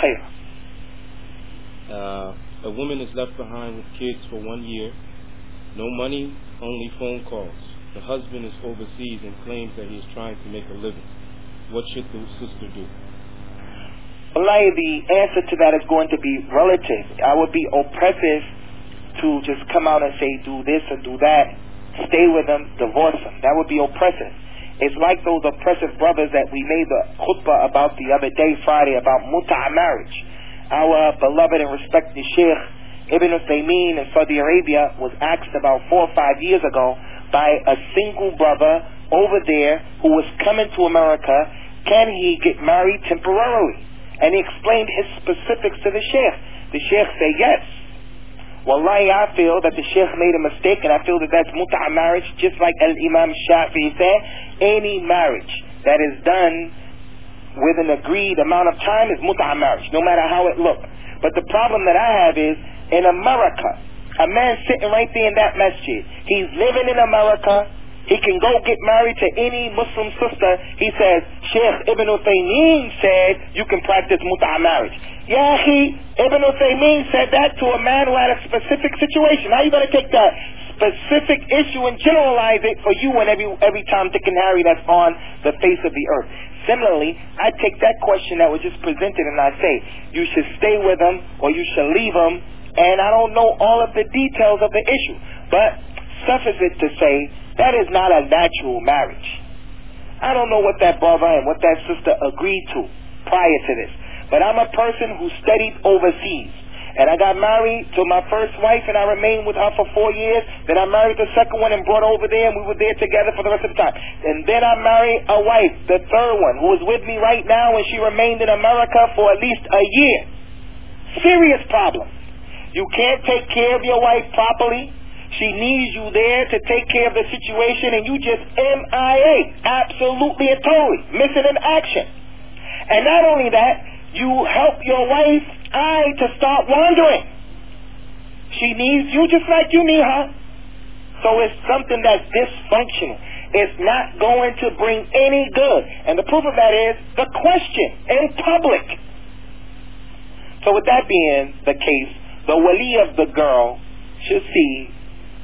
B: khair.
C: A woman is left behind with kids for 1 year. No money, only phone calls. The husband is overseas and claims that he is trying to make a living. What should the sister do?
B: Wallahi, the answer to that is going to be relative. I would be oppressive to just come out and say, do this or do that. Stay with them, divorce them. That would be oppressive. It's like those oppressive brothers that we made the khutbah about the other day, Friday, about mut'a marriage. our beloved and respected Sheikh Ibn Uthaymeen in Saudi Arabia was asked about 4 or 5 years ago by a single brother over there who was coming to America, can he get married temporarily? And he explained his specifics to the Sheikh. The Sheikh said yes. Wallahi, I feel that the Sheikh made a mistake, and I feel that that's mut'a marriage, just like Al-Imam Shafi'i said, any marriage that is done with an agreed amount of time is mut'a marriage, no matter how it looks. But the problem that I have is, in America, a man sitting right there in that masjid, he's living in America, he can go get married to any Muslim sister. He says, Sheikh Ibn Uthaymeen said you can practice mut'a marriage. Yahi, Ibn Uthaymeen said that to a man who had a specific situation. How are you going to take that specific issue and generalize it for you and every Tom, Dick, and Harry that's on the face of the earth? Similarly, I take that question that was just presented and I say, you should stay with them or you should leave them. And I don't know all of the details of the issue, but suffice it to say, that is not a natural marriage. I don't know what that brother and what that sister agreed to prior to this, but I'm a person who studied overseas. And I got married to my first wife, and I remained with her for 4 years. Then I married the second one and brought her over there, and we were there together for the rest of the time. And then I married a wife, the third one, who is with me right now, and she remained in America for at least a year. Serious problem. You can't take care of your wife properly. She needs you there to take care of the situation, and you just MIA, absolutely and totally, missing in action. And not only that, you help your wife to start wandering. She needs you just like you need her. So it's something that's dysfunctional. It's not going to bring any good. And the proof of that is the question in public. So with that being the case, the wali of the girl should see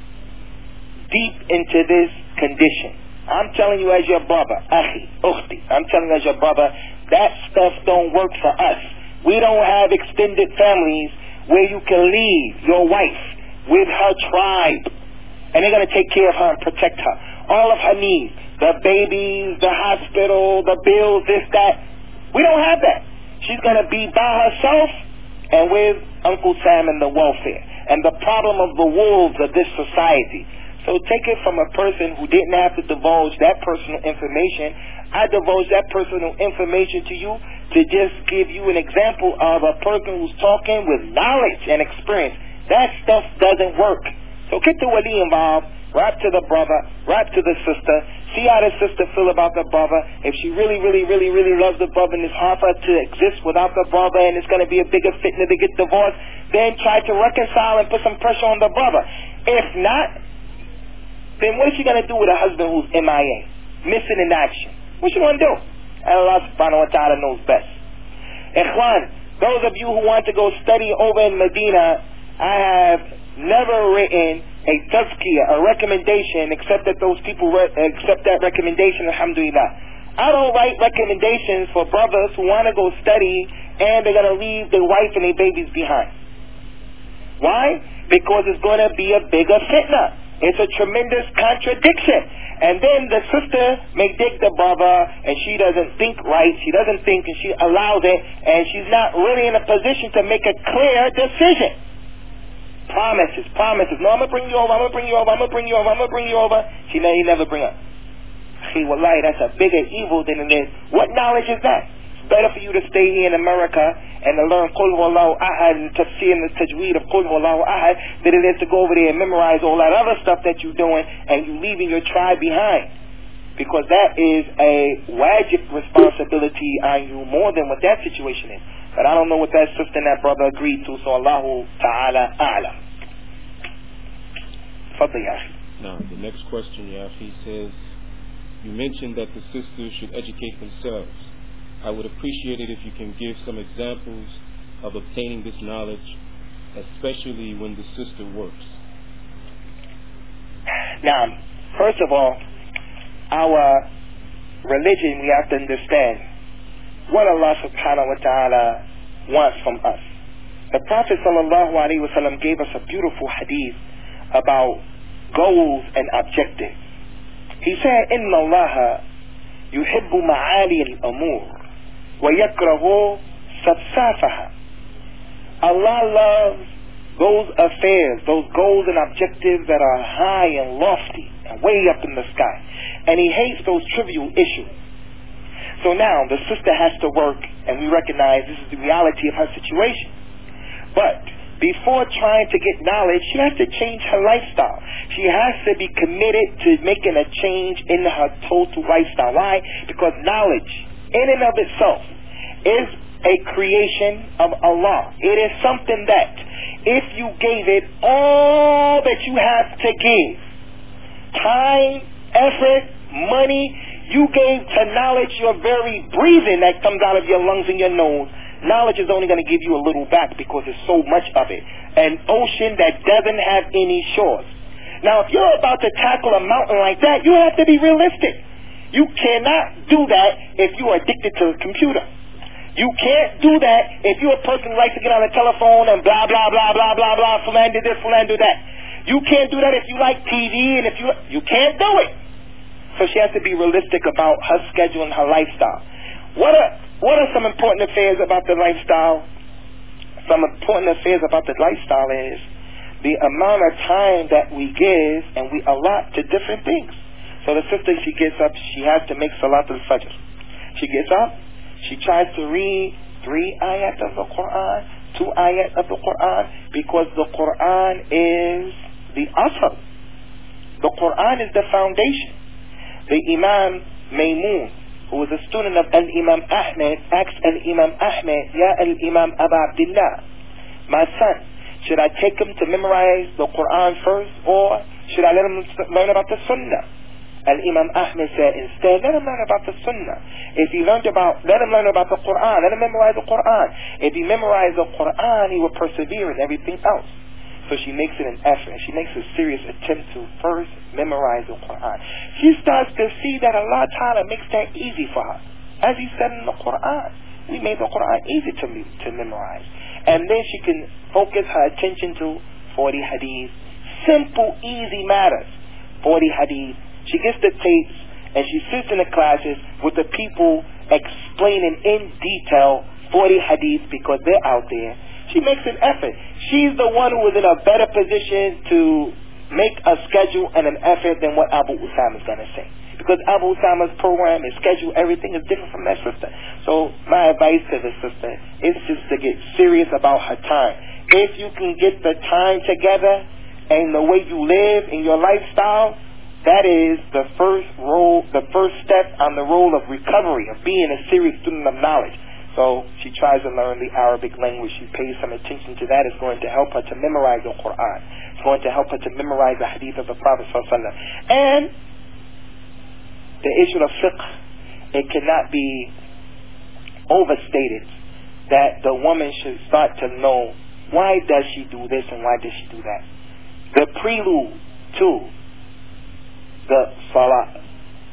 B: deep into this condition. I'm telling you as your brother, akhi, ukhti, I'm telling you as your brother, that stuff don't work for us. We don't have extended families where you can leave your wife with her tribe and they're going to take care of her and protect her. All of her needs, the babies, the hospital, the bills, this, that. We don't have that. She's going to be by herself and with Uncle Sam and the welfare and the problem of the wolves of this society. So take it from a person who didn't have to divulge that personal information. I divulge that personal information to you to just give you an example of a person who's talking with knowledge and experience. That stuff doesn't work. So get the wali involved, rap to the brother, rap to the sister, see how the sister feel about the brother. If she really, really, really, really loves the brother and it's hard for her to exist without the brother and it's going to be a bigger fitna to get divorced, then try to reconcile and put some pressure on the brother. If not, then what is she going to do with a husband who's MIA, missing in action? What she going to do? Allah subhanahu wa ta'ala knows best. Ikhwan, those of you who want to go study over in Medina, I have never written a tazkiyah, a recommendation, except that those people accept that recommendation, alhamdulillah. I don't write recommendations for brothers who want to go study and they're going to leave their wife and their babies behind. Why? Because it's going to be a bigger fitna. It's a tremendous contradiction. And then the sister may dig the brother and she doesn't think right, she doesn't think and she allows it and she's not really in a position to make a clear decision. Promises. No, I'm going to bring you over, I'm going to bring you over, I'm going to bring you over, I'm going to bring you over. He never bring up. See, wallahi, that's a bigger evil than it is. What knowledge is that? It's better for you to stay here in America and to learn Qul Huwallahu Ahad and tafsir and the tajweed of Qul Huwallahu Ahad than it is to go over there and memorize all that other stuff that you're doing and you leaving your tribe behind. Because that is a wajib responsibility on you more than what that situation is. But I don't know what that sister and that brother agreed to, so Allahu Ta'ala A'lam. Fadli Yahi.
C: Now, the next question, Yafi, says, you mentioned that the sisters should educate themselves. I would appreciate it if you can give some examples of obtaining this knowledge, especially when the sister works.
B: Now, first of all, our religion, we have to understand what Allah subhanahu wa ta'ala wants from us. The Prophet sallallahu alaihi wasallam gave us a beautiful hadith about goals and objectives. He said, إِنَّ اللَّهَ يُحِبُّ مَعَالِيَ الْأَمُورِ وَيَكْرَهُ سَفْسَافَهَا. Allah loves those affairs, those goals and objectives that are high and lofty and way up in the sky. And He hates those trivial issues. So now the sister has to work, and we recognize this is the reality of her situation. But before trying to get knowledge, she has to change her lifestyle. She has to be committed to making a change in her total lifestyle. Why? Because knowledge, in and of itself, is a creation of Allah. It is something that, if you gave it all that you have to give, time, effort, money, you gave to knowledge your very breathing that comes out of your lungs and your nose, knowledge is only going to give you a little back because there's so much of it. An ocean that doesn't have any shores. Now, if you're about to tackle a mountain like that, you have to be realistic. You cannot do that if you are addicted to a computer. You can't do that if you're a person who likes to get on the telephone and blah, blah, blah, blah, blah, blah, fulan do this, fulan do that. You can't do that if you like TV, and if you can't do it. So she has to be realistic about her schedule and her lifestyle. What are some important affairs about the lifestyle? Some important affairs about the lifestyle is the amount of time that we give and we allot to different things. So the sister, she gets up, she has to make Salat al-Fajr. She gets up, she tries to read 3 ayat of the Quran, 2 ayat of the Quran, because the Quran is the asl. The Quran is the foundation. The Imam Maymun, who was a student of Al-Imam Ahmed, asked Al-Imam Ahmed, Ya Al-Imam Abu Abdullah, my son, should I take him to memorize the Quran first, or should I let him learn about the Sunnah? Al-Imam Ahmed said, instead, let him learn about the Sunnah. Let him learn about the Quran. Let him memorize the Quran. If he memorizes the Quran, he will persevere in everything else. So she makes it an effort. She makes a serious attempt to first memorize the Quran. She starts to see that Allah Ta'ala makes that easy for her. As He said in the Quran, we made the Quran easy to memorize. And then she can focus her attention to 40 hadith. Simple, easy matters. 40 hadith. She gets the tapes and she sits in the classes with the people explaining in detail 40 hadith because they're out there. She makes an effort. She's the one who is in a better position to make a schedule and an effort than what Abu Usama is going to say. Because Abu Usama's program, his schedule, everything is different from that sister. So my advice to the sister is just to get serious about her time. If you can get the time together and the way you live in your lifestyle, that is the first step on the road of recovery, of being a serious student of knowledge. So she tries to learn the Arabic language. She pays some attention to that. It's going to help her to memorize the Quran. It's going to help her to memorize the hadith of the Prophet ﷺ. And the issue of fiqh, it cannot be overstated that the woman should start to know, why does she do this and why does she do that? The prelude to the salah.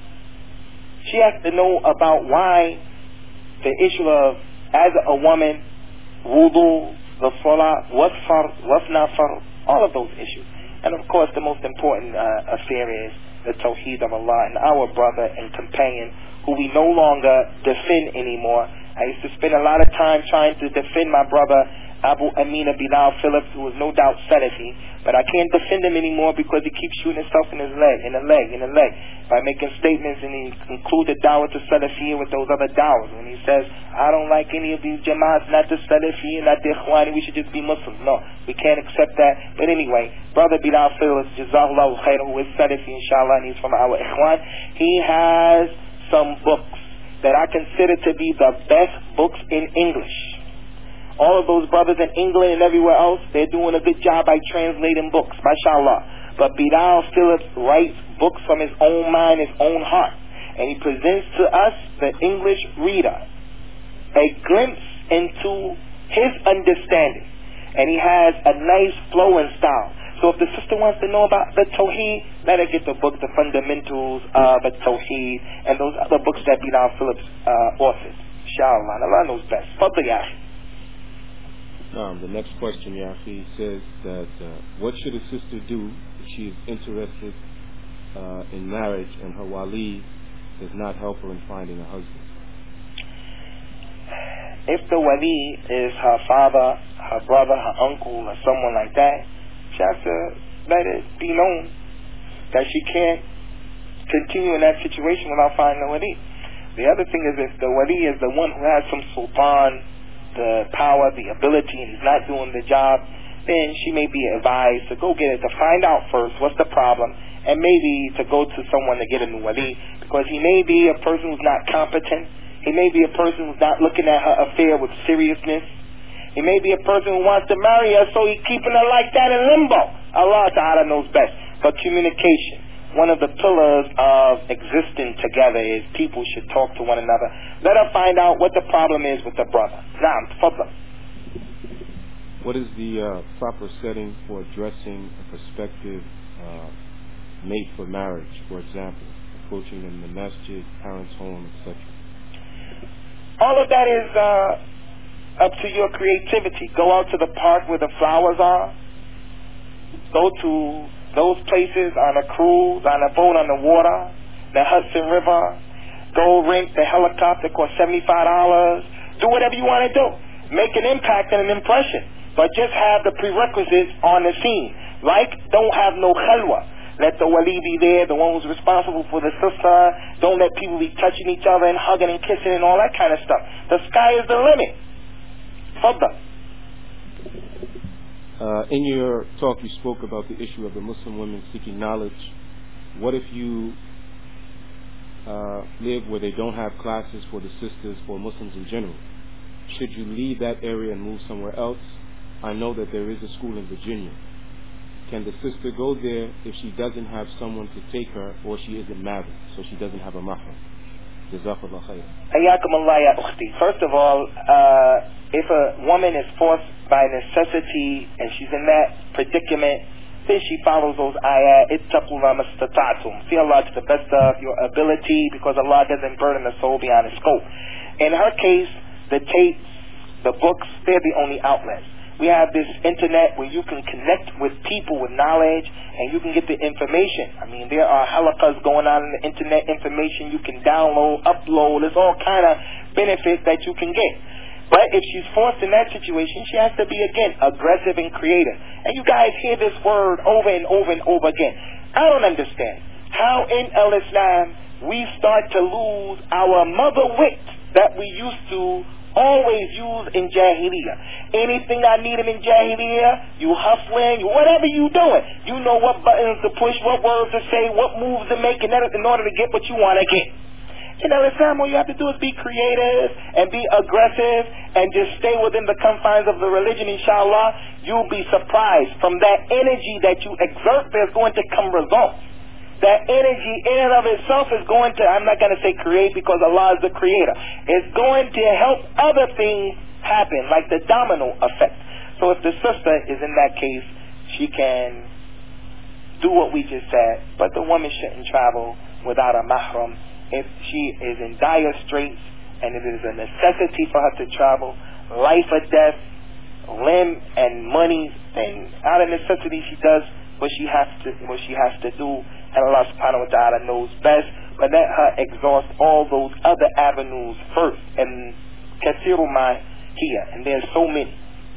B: She has to know about why the issue of, as a woman, wudu, the salah, what's fard, what's not fard, all of those issues. And of course the most important affair is the tawheed of Allah. And our brother and companion, who we no longer defend anymore. I used to spend a lot of time trying to defend my brother Abu Amina Bilal Phillips, who was no doubt Salafi, but I can't defend him anymore because he keeps shooting himself in the leg by making statements, and he included dawah to Salafi with those other dawahs. When he says, I don't like any of these jamaats, not the Salafi, not the Ikhwani, we should just be Muslims. No, we can't accept that. But anyway, brother Bilal Phillips, Jazahullah Khair, who is Salafi inshallah, and he's from our Ikhwan, he has some books that I consider to be the best books in English. All of those brothers in England and everywhere else, they're doing a good job by translating books, mashallah. But Bilal Phillips writes books from his own mind, his own heart. And he presents to us, the English reader, a glimpse into his understanding. And he has a nice flow and style. So if the sister wants to know about the Tawheed, let her get the book, The Fundamentals of the Tawheed, and those other books that Bilal Phillips authored. Inshallah. Allah knows best. Fadl ya.
C: The next question, Yafi, says that what should a sister do if she is interested in marriage and her wali does not help her in finding a husband?
B: if the wali is her father, her brother, her uncle, or someone like that, she has to let it be known that she can't continue in that situation without finding the wali. The other thing is, if the wali is the one who has some sultan, the power, the ability, and he's not doing the job, then she may be advised to go get it, to find out first what's the problem, and maybe to go to someone to get a new wali, because he may be a person who's not competent. He may be a person who's not looking at her affair with seriousness. He may be a person who wants to marry her, so he's keeping her like that in limbo. Allah Ta'ala knows best. But communication, one of the pillars of existing together, is people should talk to one another. Let her find out what the problem is with the brother. Naam, tafadhal.
C: What is the proper setting for addressing a prospective mate for marriage, for example, approaching in the masjid, parents' home, etc.?
B: All of that is up to your creativity. Go out to the park where the flowers are. Go to those places on a cruise, on a boat on the water, the Hudson River. Go rent the helicopter, cost $75. Do whatever you want to do. Make an impact and an impression. But just have the prerequisites on the scene. Like, don't have no khalwa. Let the wali be there, the one who's responsible for the sister. Don't let people be touching each other and hugging and kissing and all that kind of stuff. The sky is the limit.
C: In your talk, you spoke about the issue of the Muslim women seeking knowledge. What if you live where they don't have classes for the sisters, for Muslims in general? Should you leave that area and move somewhere else? I know that there is a school in Virginia. Can the sister go there if she doesn't have someone to take her, or she isn't married, so she doesn't have a mahram? Jazakallah khair.
B: Ayakum Allah ya ukhti. First of all, if a woman is forced by necessity and she's in that predicament, then she follows those ayat, ittaqullah mastata'tum. See Allah to the best of your ability, because Allah doesn't burden the soul beyond its scope. In her case, the tapes, the books, they're the only outlets. We have this internet where you can connect with people with knowledge and you can get the information. I mean, there are halaqas going on in the internet, information you can download, upload. There's all kind of benefits that you can get. But if she's forced in that situation, she has to be, again, aggressive and creative. And you guys hear this word over and over and over again. I don't understand how in Al-Islam we start to lose our mother wit that we used to always use in Jahiliyyah. Anything I needed in Jahiliyyah, you hustling, whatever you doing. You know what buttons to push, what words to say, what moves to make in order to get what you want to get. In Islam, all you have to do is be creative and be aggressive and just stay within the confines of the religion, inshallah. You'll be surprised. From that energy that you exert, there's going to come results. That energy in and of itself is going to, I'm not going to say create because Allah is the creator. It's going to help other things happen, like the domino effect. So if the sister is in that case, she can do what we just said, but the woman shouldn't travel without a mahram. If she is in dire straits and it is a necessity for her to travel, life or death, limb and money, then out of necessity she does what she has to do. And Allah subhanahu wa ta'ala knows best, but let her exhaust all those other avenues first. And kathiru ma hiya, and there's so many.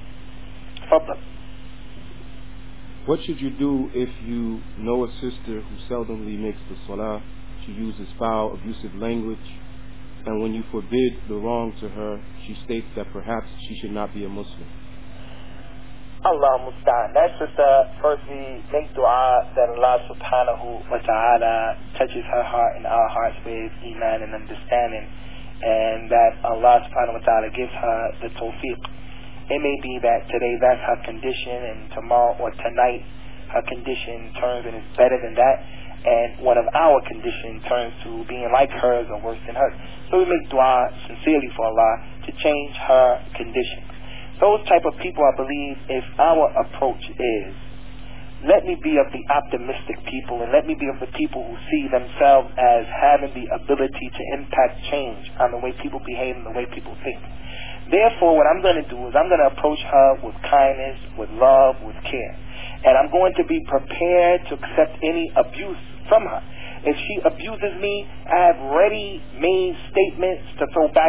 C: What should you do if you know a sister who seldomly makes the salah, she uses foul, abusive language, and when you forbid the wrong to her, she states that perhaps she should not be a Muslim?
B: Allah musta'an. That sister firstly make dua that Allah subhanahu wa ta'ala touches her heart and our hearts with iman and understanding, and that Allah subhanahu wa ta'ala gives her the tawfiq. It may be that today that's her condition and tomorrow or tonight her condition turns and is better than that, and one of our conditions turns to being like hers or worse than hers. So we make dua sincerely for Allah to change her condition. Those type of people, I believe, if our approach is, let me be of the optimistic people and let me be of the people who see themselves as having the ability to impact change on the way people behave and the way people think. Therefore, what I'm going to do is I'm going to approach her with kindness, with love, with care. And I'm going to be prepared to accept any abuse from her. If she abuses me, I have ready-made statements to throw back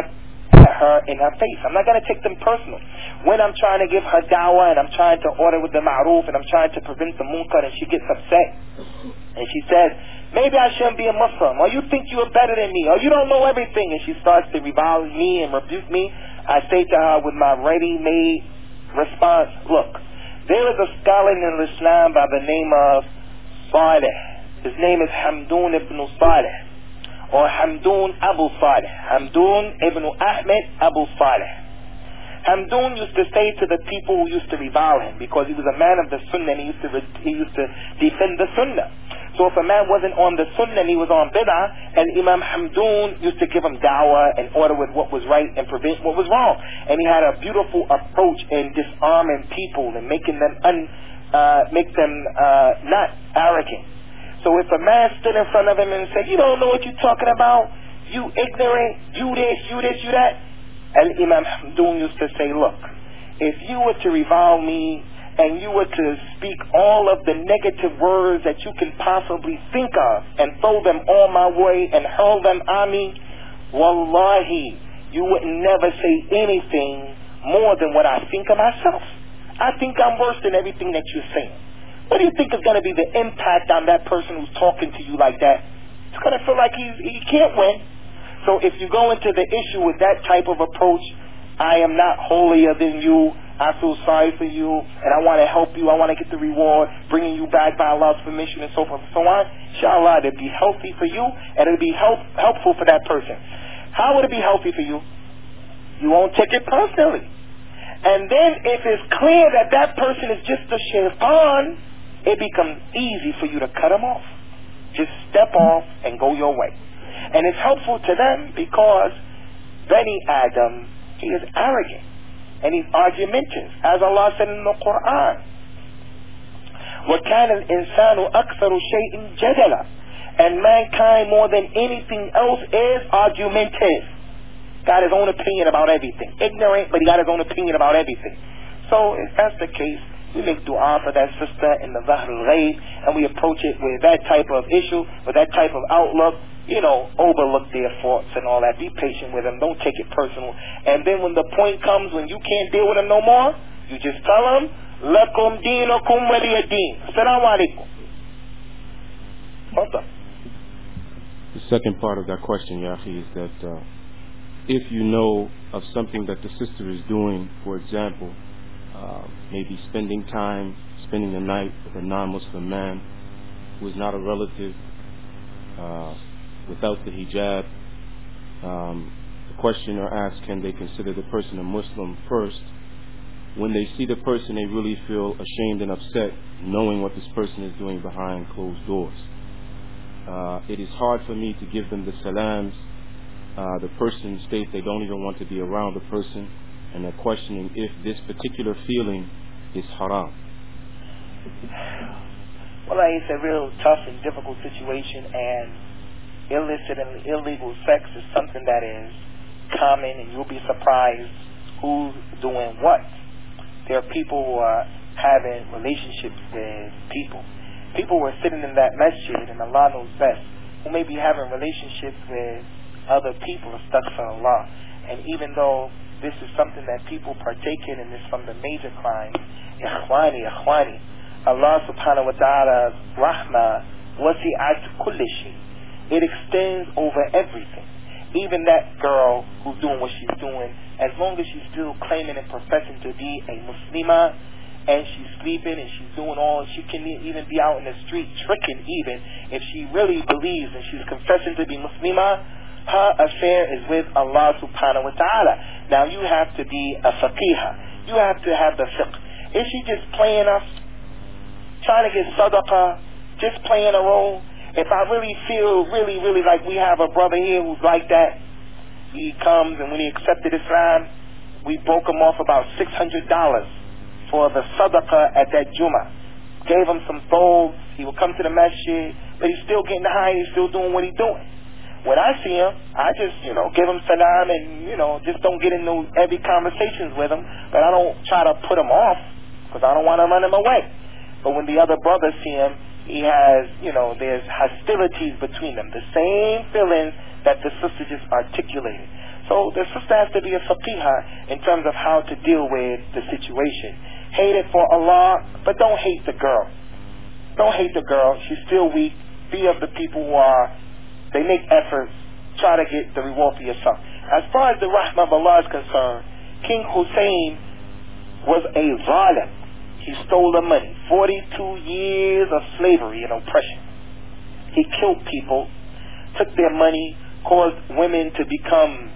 B: at her in her face. I'm not going to take them personal. When I'm trying to give her dawah and I'm trying to order with the ma'roof and I'm trying to prevent the munkar and she gets upset and she says, maybe I shouldn't be a Muslim, or you think you are better than me, or you don't know everything, and she starts to revile me and rebuke me, I say to her with my ready-made response, look, there is a scholar in Islam by the name of Saleh. His name is Hamdoun ibn Saleh, or Hamdoun Abu Saleh. Hamdoun ibn Ahmed Abu Saleh. Hamdoun used to say to the people who used to revile him, because he was a man of the Sunnah and he used to defend the Sunnah. So if a man wasn't on the Sunnah and he was on Bid'ah, and Imam Hamdoun used to give him dawah and order with what was right and prevent what was wrong. And he had a beautiful approach in disarming people and making them not arrogant. So if a man stood in front of him and said, you don't know what you're talking about, you ignorant, you this, you that, and Imam Hamdoun used to say, look, if you were to revile me and you were to speak all of the negative words that you can possibly think of and throw them all my way and hurl them on me, wallahi, you would never say anything more than what I think of myself. I think I'm worse than everything that you're saying. What do you think is going to be the impact on that person who's talking to you like that? It's going to feel like he can't win. So if you go into the issue with that type of approach, I am not holier than you, I feel sorry for you, and I want to help you, I want to get the reward, bringing you back by Allah's permission and so forth and so on, inshallah, it'll be healthy for you, and it'll be helpful for that person. How would it be healthy for you? You won't take it personally. And then if it's clear that that person is just a shaitan, it becomes easy for you to cut him off. Just step off and go your way. And it's helpful to them because Bani Adam, he is arrogant and he's argumentative, as Allah said in the Quran. وَكَانَ الْإِنسَانُ أَكْثَرُ شَيْءٍ جَدَلًا. And mankind, more than anything else, is argumentative. Got his own opinion about everything. Ignorant, but he got his own opinion about everything. So if that's the case, we make dua for that sister in the Zahr al-Ghaib, and we approach it with that type of issue, with that type of outlook. Overlook their faults and all that. Be patient with them. Don't take it personal. And then when the point comes when you can't deal with them no more, you just tell them, Lakum deenukum waliya deen. Assalamu alaikum. What's up?
C: The second part of that question, Yahi, is that if you know of something that the sister is doing, for example, maybe spending the night with a non-Muslim man who is not a relative, without the hijab, the questioner asks, can they consider the person a Muslim first? When they see the person, they really feel ashamed and upset knowing what this person is doing behind closed doors. It is hard for me to give them the salams. The person states they don't even want to be around the person, and they're questioning if this particular feeling is haram.
B: Well, it's a real tough and difficult situation, and illicit and illegal sex is something that is common, and you'll be surprised who's doing what. There are people who are having relationships with people. People who are sitting in that masjid, and Allah knows best, who may be having relationships with other people, astaghfirullah. And even though this is something that people partake in, and it's from the major crimes, ikhwani, Allah subhanahu wa ta'ala's rahmah wasi'at kulli shay. It extends over everything. Even that girl who's doing what she's doing, as long as she's still claiming and professing to be a Muslimah, and she's sleeping and she's doing all, she can even be out in the street tricking even, if she really believes and she's confessing to be Muslimah, her affair is with Allah subhanahu wa ta'ala. Now you have to be a faqihah. You have to have the fiqh. Is she just playing us, trying to get sadaqah, just playing a role? If I really feel really like we have a brother here who's like that, he comes and when he accepted Islam, we broke him off about $600 for the sadaqah at that Jummah. Gave him some thawbs. He would come to the masjid, but he's still getting high. He's still doing what he's doing. When I see him, I just, give him salam and, just don't get into heavy conversations with him. But I don't try to put him off because I don't want to run him away. But when the other brothers see him, he has, there's hostilities between them. The same feelings that the sister just articulated. So the sister has to be a faqihah in terms of how to deal with the situation. Hate it for Allah, but don't hate the girl. Don't hate the girl. She's still weak. Be of the people who they make efforts, try to get the reward for yourself. As far as the rahmah of Allah is concerned, King Hussein was a zalim. He stole the money. 42 years of slavery and oppression. He killed people, took their money, caused women to become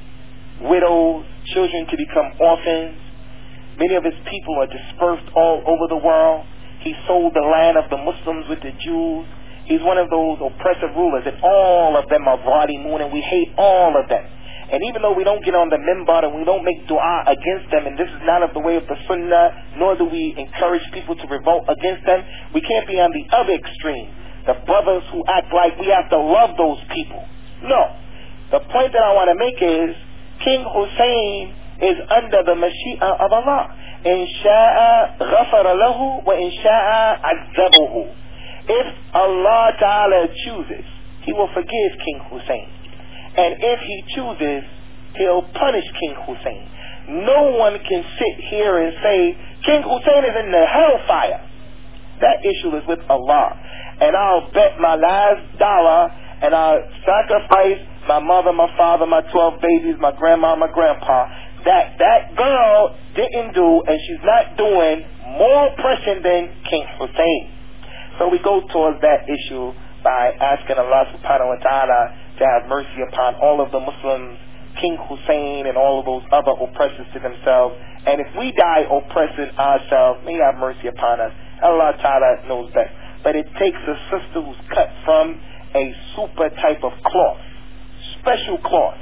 B: widows, children to become orphans. Many of his people are dispersed all over the world. He sold the land of the Muslims with the Jews. He's one of those oppressive rulers, and all of them are zalimun, and we hate all of them. And even though we don't get on the minbar and we don't make dua against them, and this is not of the way of the sunnah, nor do we encourage people to revolt against them, we can't be on the other extreme. The brothers who act like we have to love those people. No. The point that I want to make is, King Hussein is under the mashi'ah of Allah. In sha'a ghafara lahu wa in sha'a azzabuhu. If Allah Ta'ala chooses, He will forgive King Hussein. And if He chooses, He'll punish King Hussein. No one can sit here and say, King Hussein is in the hellfire. That issue is with Allah. And I'll bet my last dollar, and I'll sacrifice my mother, my father, my 12 babies, my grandma, my grandpa, that girl didn't do, and she's not doing more oppression than King Hussein. So we go towards that issue by asking Allah subhanahu wa ta'ala to have mercy upon all of the Muslims, King Hussein and all of those other oppressors to themselves. And if we die oppressing ourselves, may He have mercy upon us. Allah Ta'ala knows best. But it takes a sister who's cut from a super type of cloth, special cloth,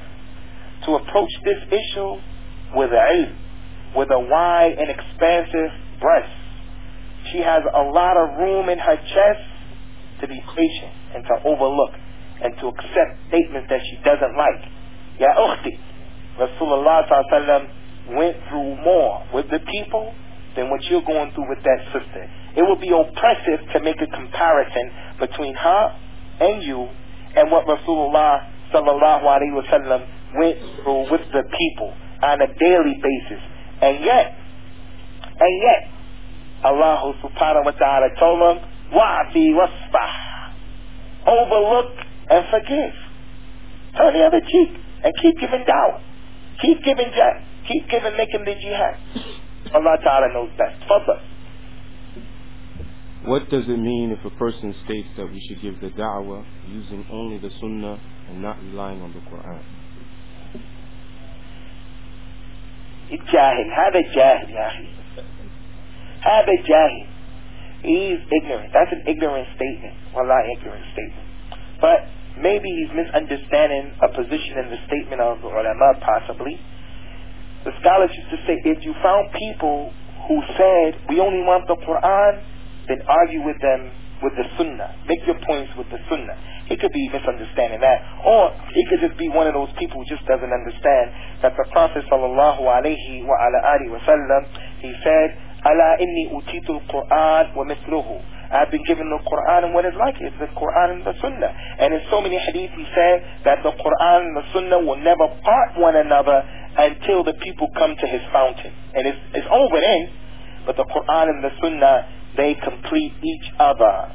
B: to approach this issue with ilm, with a wide and expansive breast. She has a lot of room in her chest to be patient and to overlook and to accept statements that she doesn't like. Ya ukhti, Rasulullah sallallahu alaihi wasallam went through more with the people than what you're going through with that sister. It would be oppressive to make a comparison between her and you and what Rasulullah sallallahu alaihi wasallam went through with the people on a daily basis. And yet, Allah subhanahu wa ta'ala told him, wa'fi wasfah, overlook and forgive. Turn the other cheek and keep giving dawah. Keep giving, making the jihad. Allah Ta'ala knows best. Fadl.
C: What does it mean if a person states that we should give the da'wah using only the sunnah and not relying on the Quran?
B: Jahil. Hada jahil, ya akhi. Hada jahil. He's ignorant. That's an ignorant statement. Wallahi, ignorant statement. But maybe he's misunderstanding a position in the statement of the ulama, possibly. The scholars used to say, if you found people who said, we only want the Quran, then argue with them with the sunnah. Make your points with the sunnah. He could be misunderstanding that. Or he could just be one of those people who just doesn't understand that the Prophet sallallahu alayhi wa ala alihi wa sallam, he said, Ala inni utitu al-Quran wa mithluhu. I've been given the Quran and what is like it, the Quran and the Sunnah. And in so many hadith he said that the Quran and the Sunnah will never part one another until the people come to his fountain. And it's over then, but the Quran and the Sunnah, they complete each other.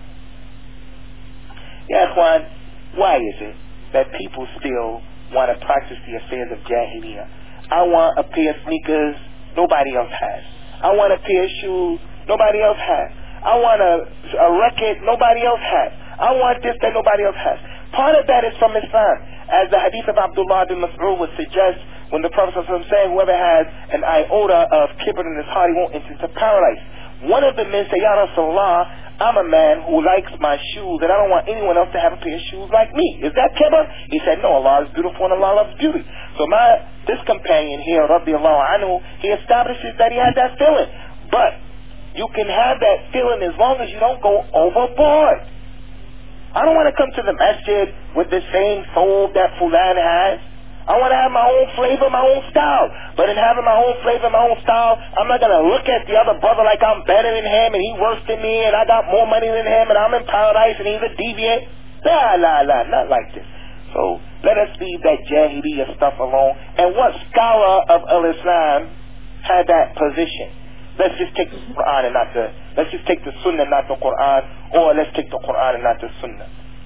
B: Ya Ikhwan, why is it that people still want to practice the affairs of Jahiliyyah? I want a pair of sneakers nobody else has. I want a pair of shoes nobody else has. I want a record nobody else has. I want this that nobody else has. Part of that is from Islam. As the hadith of Abdullah bin Mas'ud would suggest, when the Prophet ﷺ said, whoever has an iota of kibr in his heart, he won't enter into paradise. One of the men said, Ya Rasulullah, I'm a man who likes my shoes and I don't want anyone else to have a pair of shoes like me. Is that kibr? He said, no, Allah is beautiful and Allah loves beauty. So this companion here, radiallahu anhu, he establishes that he had that feeling. But you can have that feeling as long as you don't go overboard. I don't want to come to the masjid with the same thobe that Fulan has. I want to have my own flavor, my own style. But in having my own flavor, my own style, I'm not going to look at the other brother like I'm better than him and he worse than me and I got more money than him and I'm in paradise and he's a deviant. Not like this. So Let us leave that Jahiliyyah stuff alone. And what scholar of Al-Islam had that position? Let's just take the Quran and not the, let's just take the Sunnah, not the Quran, or let's take the Quran and not the Sunnah.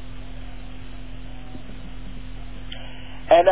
B: And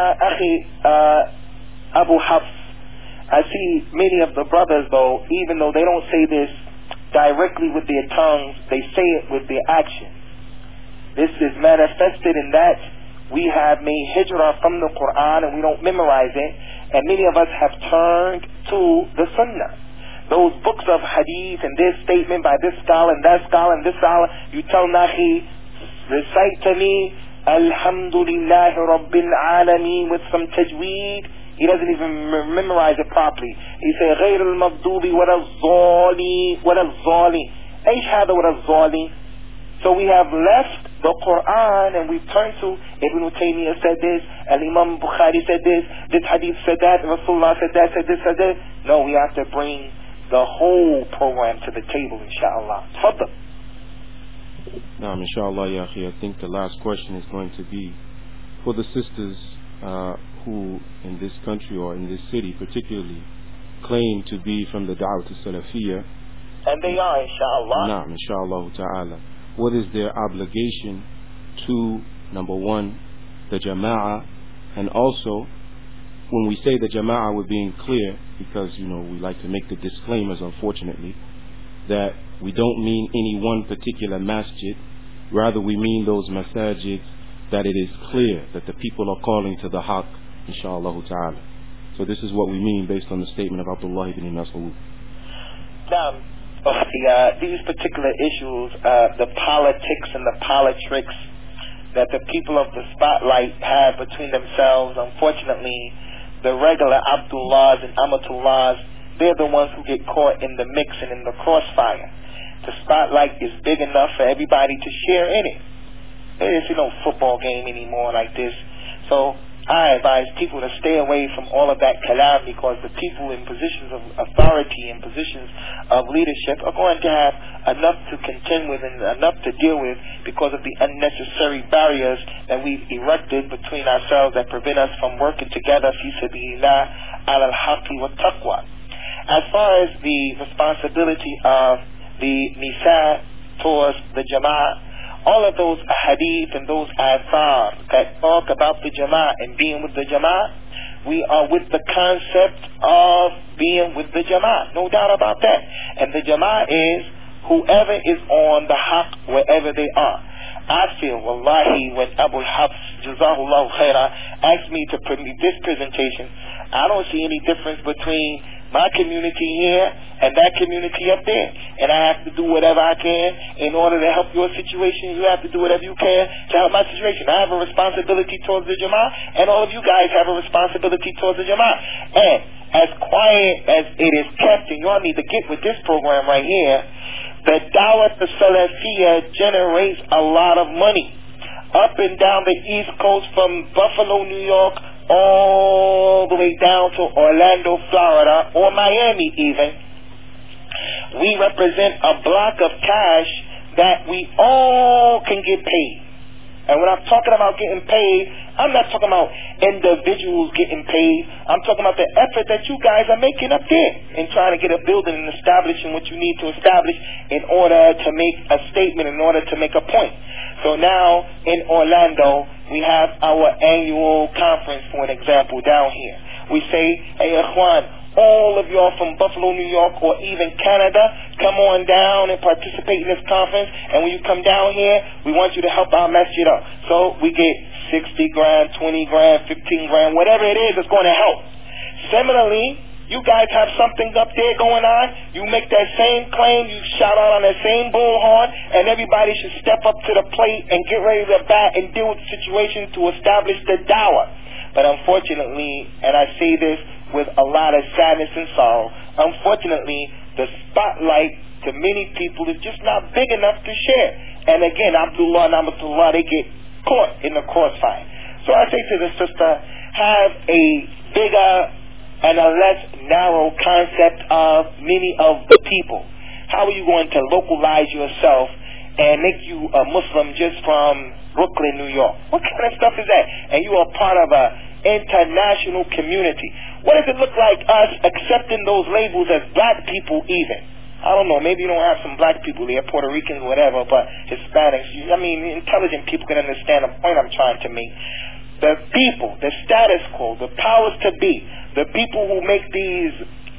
B: Abu Hafs, I see many of the brothers, though, even though they don't say this directly with their tongues, they say it with their actions. This is manifested in that we have made hijrah from the Quran and we don't memorize it, and many of us have turned to the Sunnah. Those books of hadith and this statement by this scholar and that scholar and this scholar, you tell Nahi, recite to me Alhamdulillahi Rabbil Alameen with some tajweed. He doesn't even memorize it properly. He says غير المغضوب ولا الضالين. ايش هذا ولا الضالين? So we have left the Quran and we've turned to Ibn Taymiyyah said this, and Imam Bukhari said this hadith said that, Rasulullah said that, said this, said that. No, we have to bring the whole program to the table, inshallah. Tfaddal.
C: Now, inshallah, ya akhi, I think the last question is going to be for the sisters who in this country or in this city particularly claim to be from the Da'wat al-Salafiyya.
B: And they are, inshallah.
C: Naam, inshallah ta'ala. What is their obligation to, number one, the Jama'ah, and also, when we say the Jama'ah, we're being clear, because, we like to make the disclaimers, unfortunately, that we don't mean any one particular masjid, rather we mean those masajids that it is clear that the people are calling to the haqq, inshallah ta'ala. So this is what we mean based on the statement of Abdullah ibn Mas'ud.
B: Now, these particular issues, the politics and the politricks that the people of the spotlight have between themselves, unfortunately, the regular Abdullahs and Amatullahs, they're the ones who get caught in the mix and in the crossfire. The spotlight is big enough for everybody to share in it. There's no football game anymore like this. So I advise people to stay away from all of that kalam, because the people in positions of authority and positions of leadership are going to have enough to contend with and enough to deal with because of the unnecessary barriers that we've erected between ourselves that prevent us from working together fi sabilillah ala al-haqqi wa taqwa. As far as the responsibility of the nisa towards the jama'ah, all of those hadith and those athar that talk about the jama'ah and being with the jama'ah, we are with the concept of being with the jama'ah, no doubt about that. And the jama'ah is whoever is on the haqq wherever they are. I feel, wallahi, when Abu Hafs, Jazahullah Khairah, asked me to permit this presentation, I don't see any difference between my community here and that community up there. And I have to do whatever I can in order to help your situation. You have to do whatever you can to help my situation. I have a responsibility towards the Jama'ah, and all of you guys have a responsibility towards the Jama'ah. And as quiet as it is kept, and y'all need to get with this program right here, the Da'wat al-Salafiyya generates a lot of money. Up and down the East Coast from Buffalo, New York, all the way down to Orlando, Florida, or Miami even, we represent a block of cash that we all can get paid. And when I'm talking about getting paid, I'm not talking about individuals getting paid. I'm talking about the effort that you guys are making up there in trying to get a building and establishing what you need to establish in order to make a statement, in order to make a point. So now in Orlando, we have our annual conference, for an example, down here. We say, hey, Ikhwan, all of y'all from Buffalo, New York, or even Canada, come on down and participate in this conference. And when you come down here, we want you to help our masjid up. So we get 60 grand, 20 grand, 15 grand, whatever it is, it's going to help. Similarly, you guys have something up there going on, you make that same claim, you shout out on that same bullhorn, and everybody should step up to the plate and get ready to bat and deal with the situation to establish the dawah. But unfortunately, and I say this with a lot of sadness and sorrow, unfortunately, the spotlight to many people is just not big enough to share. And again, Abdullah and Amatullah, they get caught in the crossfire. So I say to the sister, have a bigger and a less narrow concept of many of the people. How are you going to localize yourself and make you a Muslim just from Brooklyn, New York. What kind of stuff is that? And you are part of a international community. What does it look like us accepting those labels as black people even? I don't know, maybe you don't have some black people there, Puerto Ricans, whatever, but Hispanics, intelligent people can understand the point I'm trying to make. The people, the status quo, the powers to be, the people who make these,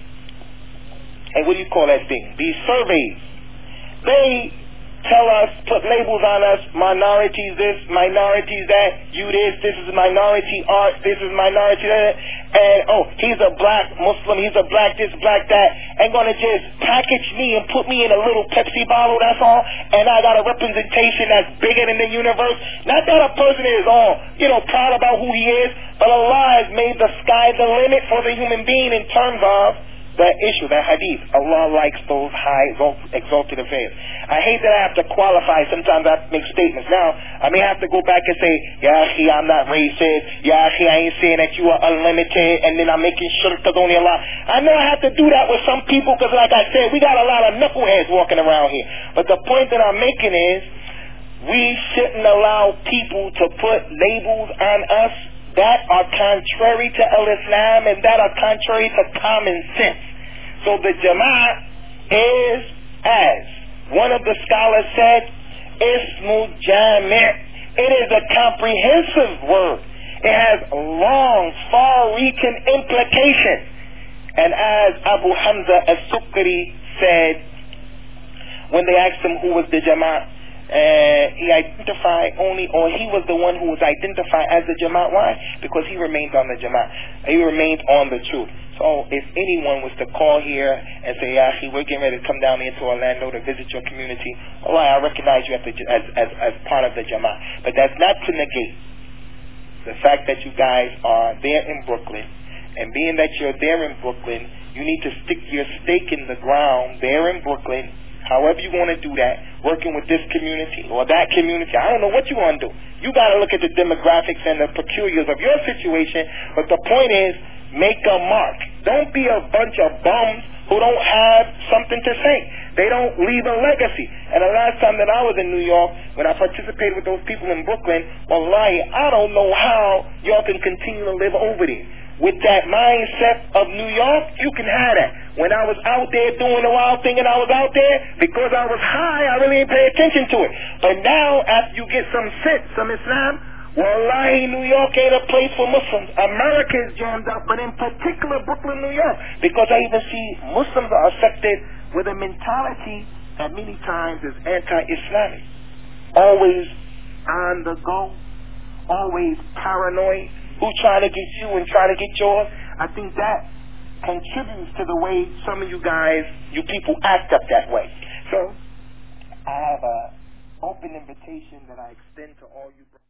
B: what do you call that thing? These surveys. They tell us, put labels on us, minorities this, minorities that, you this is minority art, this is minority that, and he's a black Muslim, he's a black this, black that, and gonna just package me and put me in a little Pepsi bottle, that's all, and I got a representation that's bigger than the universe. Not that a person is proud about who he is, but Allah has made the sky the limit for the human being in terms of the issue, that hadith. Allah likes those high, exalted affairs. I hate that I have to qualify. Sometimes I make statements. Now, I may have to go back and say, Ya akhi, I'm not racist. Ya akhi, I ain't saying that you are unlimited, and then I'm making shirk because only Allah. I know I have to do that with some people because, like I said, we got a lot of knuckleheads walking around here. But the point that I'm making is, we shouldn't allow people to put labels on us that are contrary to Al-Islam and that are contrary to common sense. So the Jama'at is, as one of the scholars said, Ismu Jami'. It is a comprehensive word. It has long, far-reaching implications. And as Abu Hamza as-Sukri said, when they asked him who was the Jama'at, he identified he was the one who was identified as the Jama'at. Why? Because he remained on the Jama'at. He remained on the truth. So if anyone was to call here and say, Yahi, we're getting ready to come down here to Orlando to visit your community, I recognize you as part of the Jama'at. But that's not to negate the fact that you guys are there in Brooklyn. And being that you're there in Brooklyn, you need to stick your stake in the ground there in Brooklyn. However you want to do that, working with this community or that community, I don't know what you want to do. You got to look at the demographics and the peculiars of your situation, but the point is, make a mark. Don't be a bunch of bums who don't have something to say. They don't leave a legacy. And the last time that I was in New York, when I participated with those people in Brooklyn, wallahi, I don't know how y'all can continue to live over there. With that mindset of New York, you can have that. When I was out there doing the wild thing and I was out there, because I was high, I really didn't pay attention to it. But now, after you get some sense, some Islam, wallahi, New York ain't a place for Muslims. America is jammed up, but in particular Brooklyn, New York, because I even see Muslims are affected with a mentality that many times is anti-Islamic. Always on the go, always paranoid. Who trying to get you and trying to get yours? I think that contributes to the way some of you guys, you people act up that way. So I have an open invitation that I extend to all you.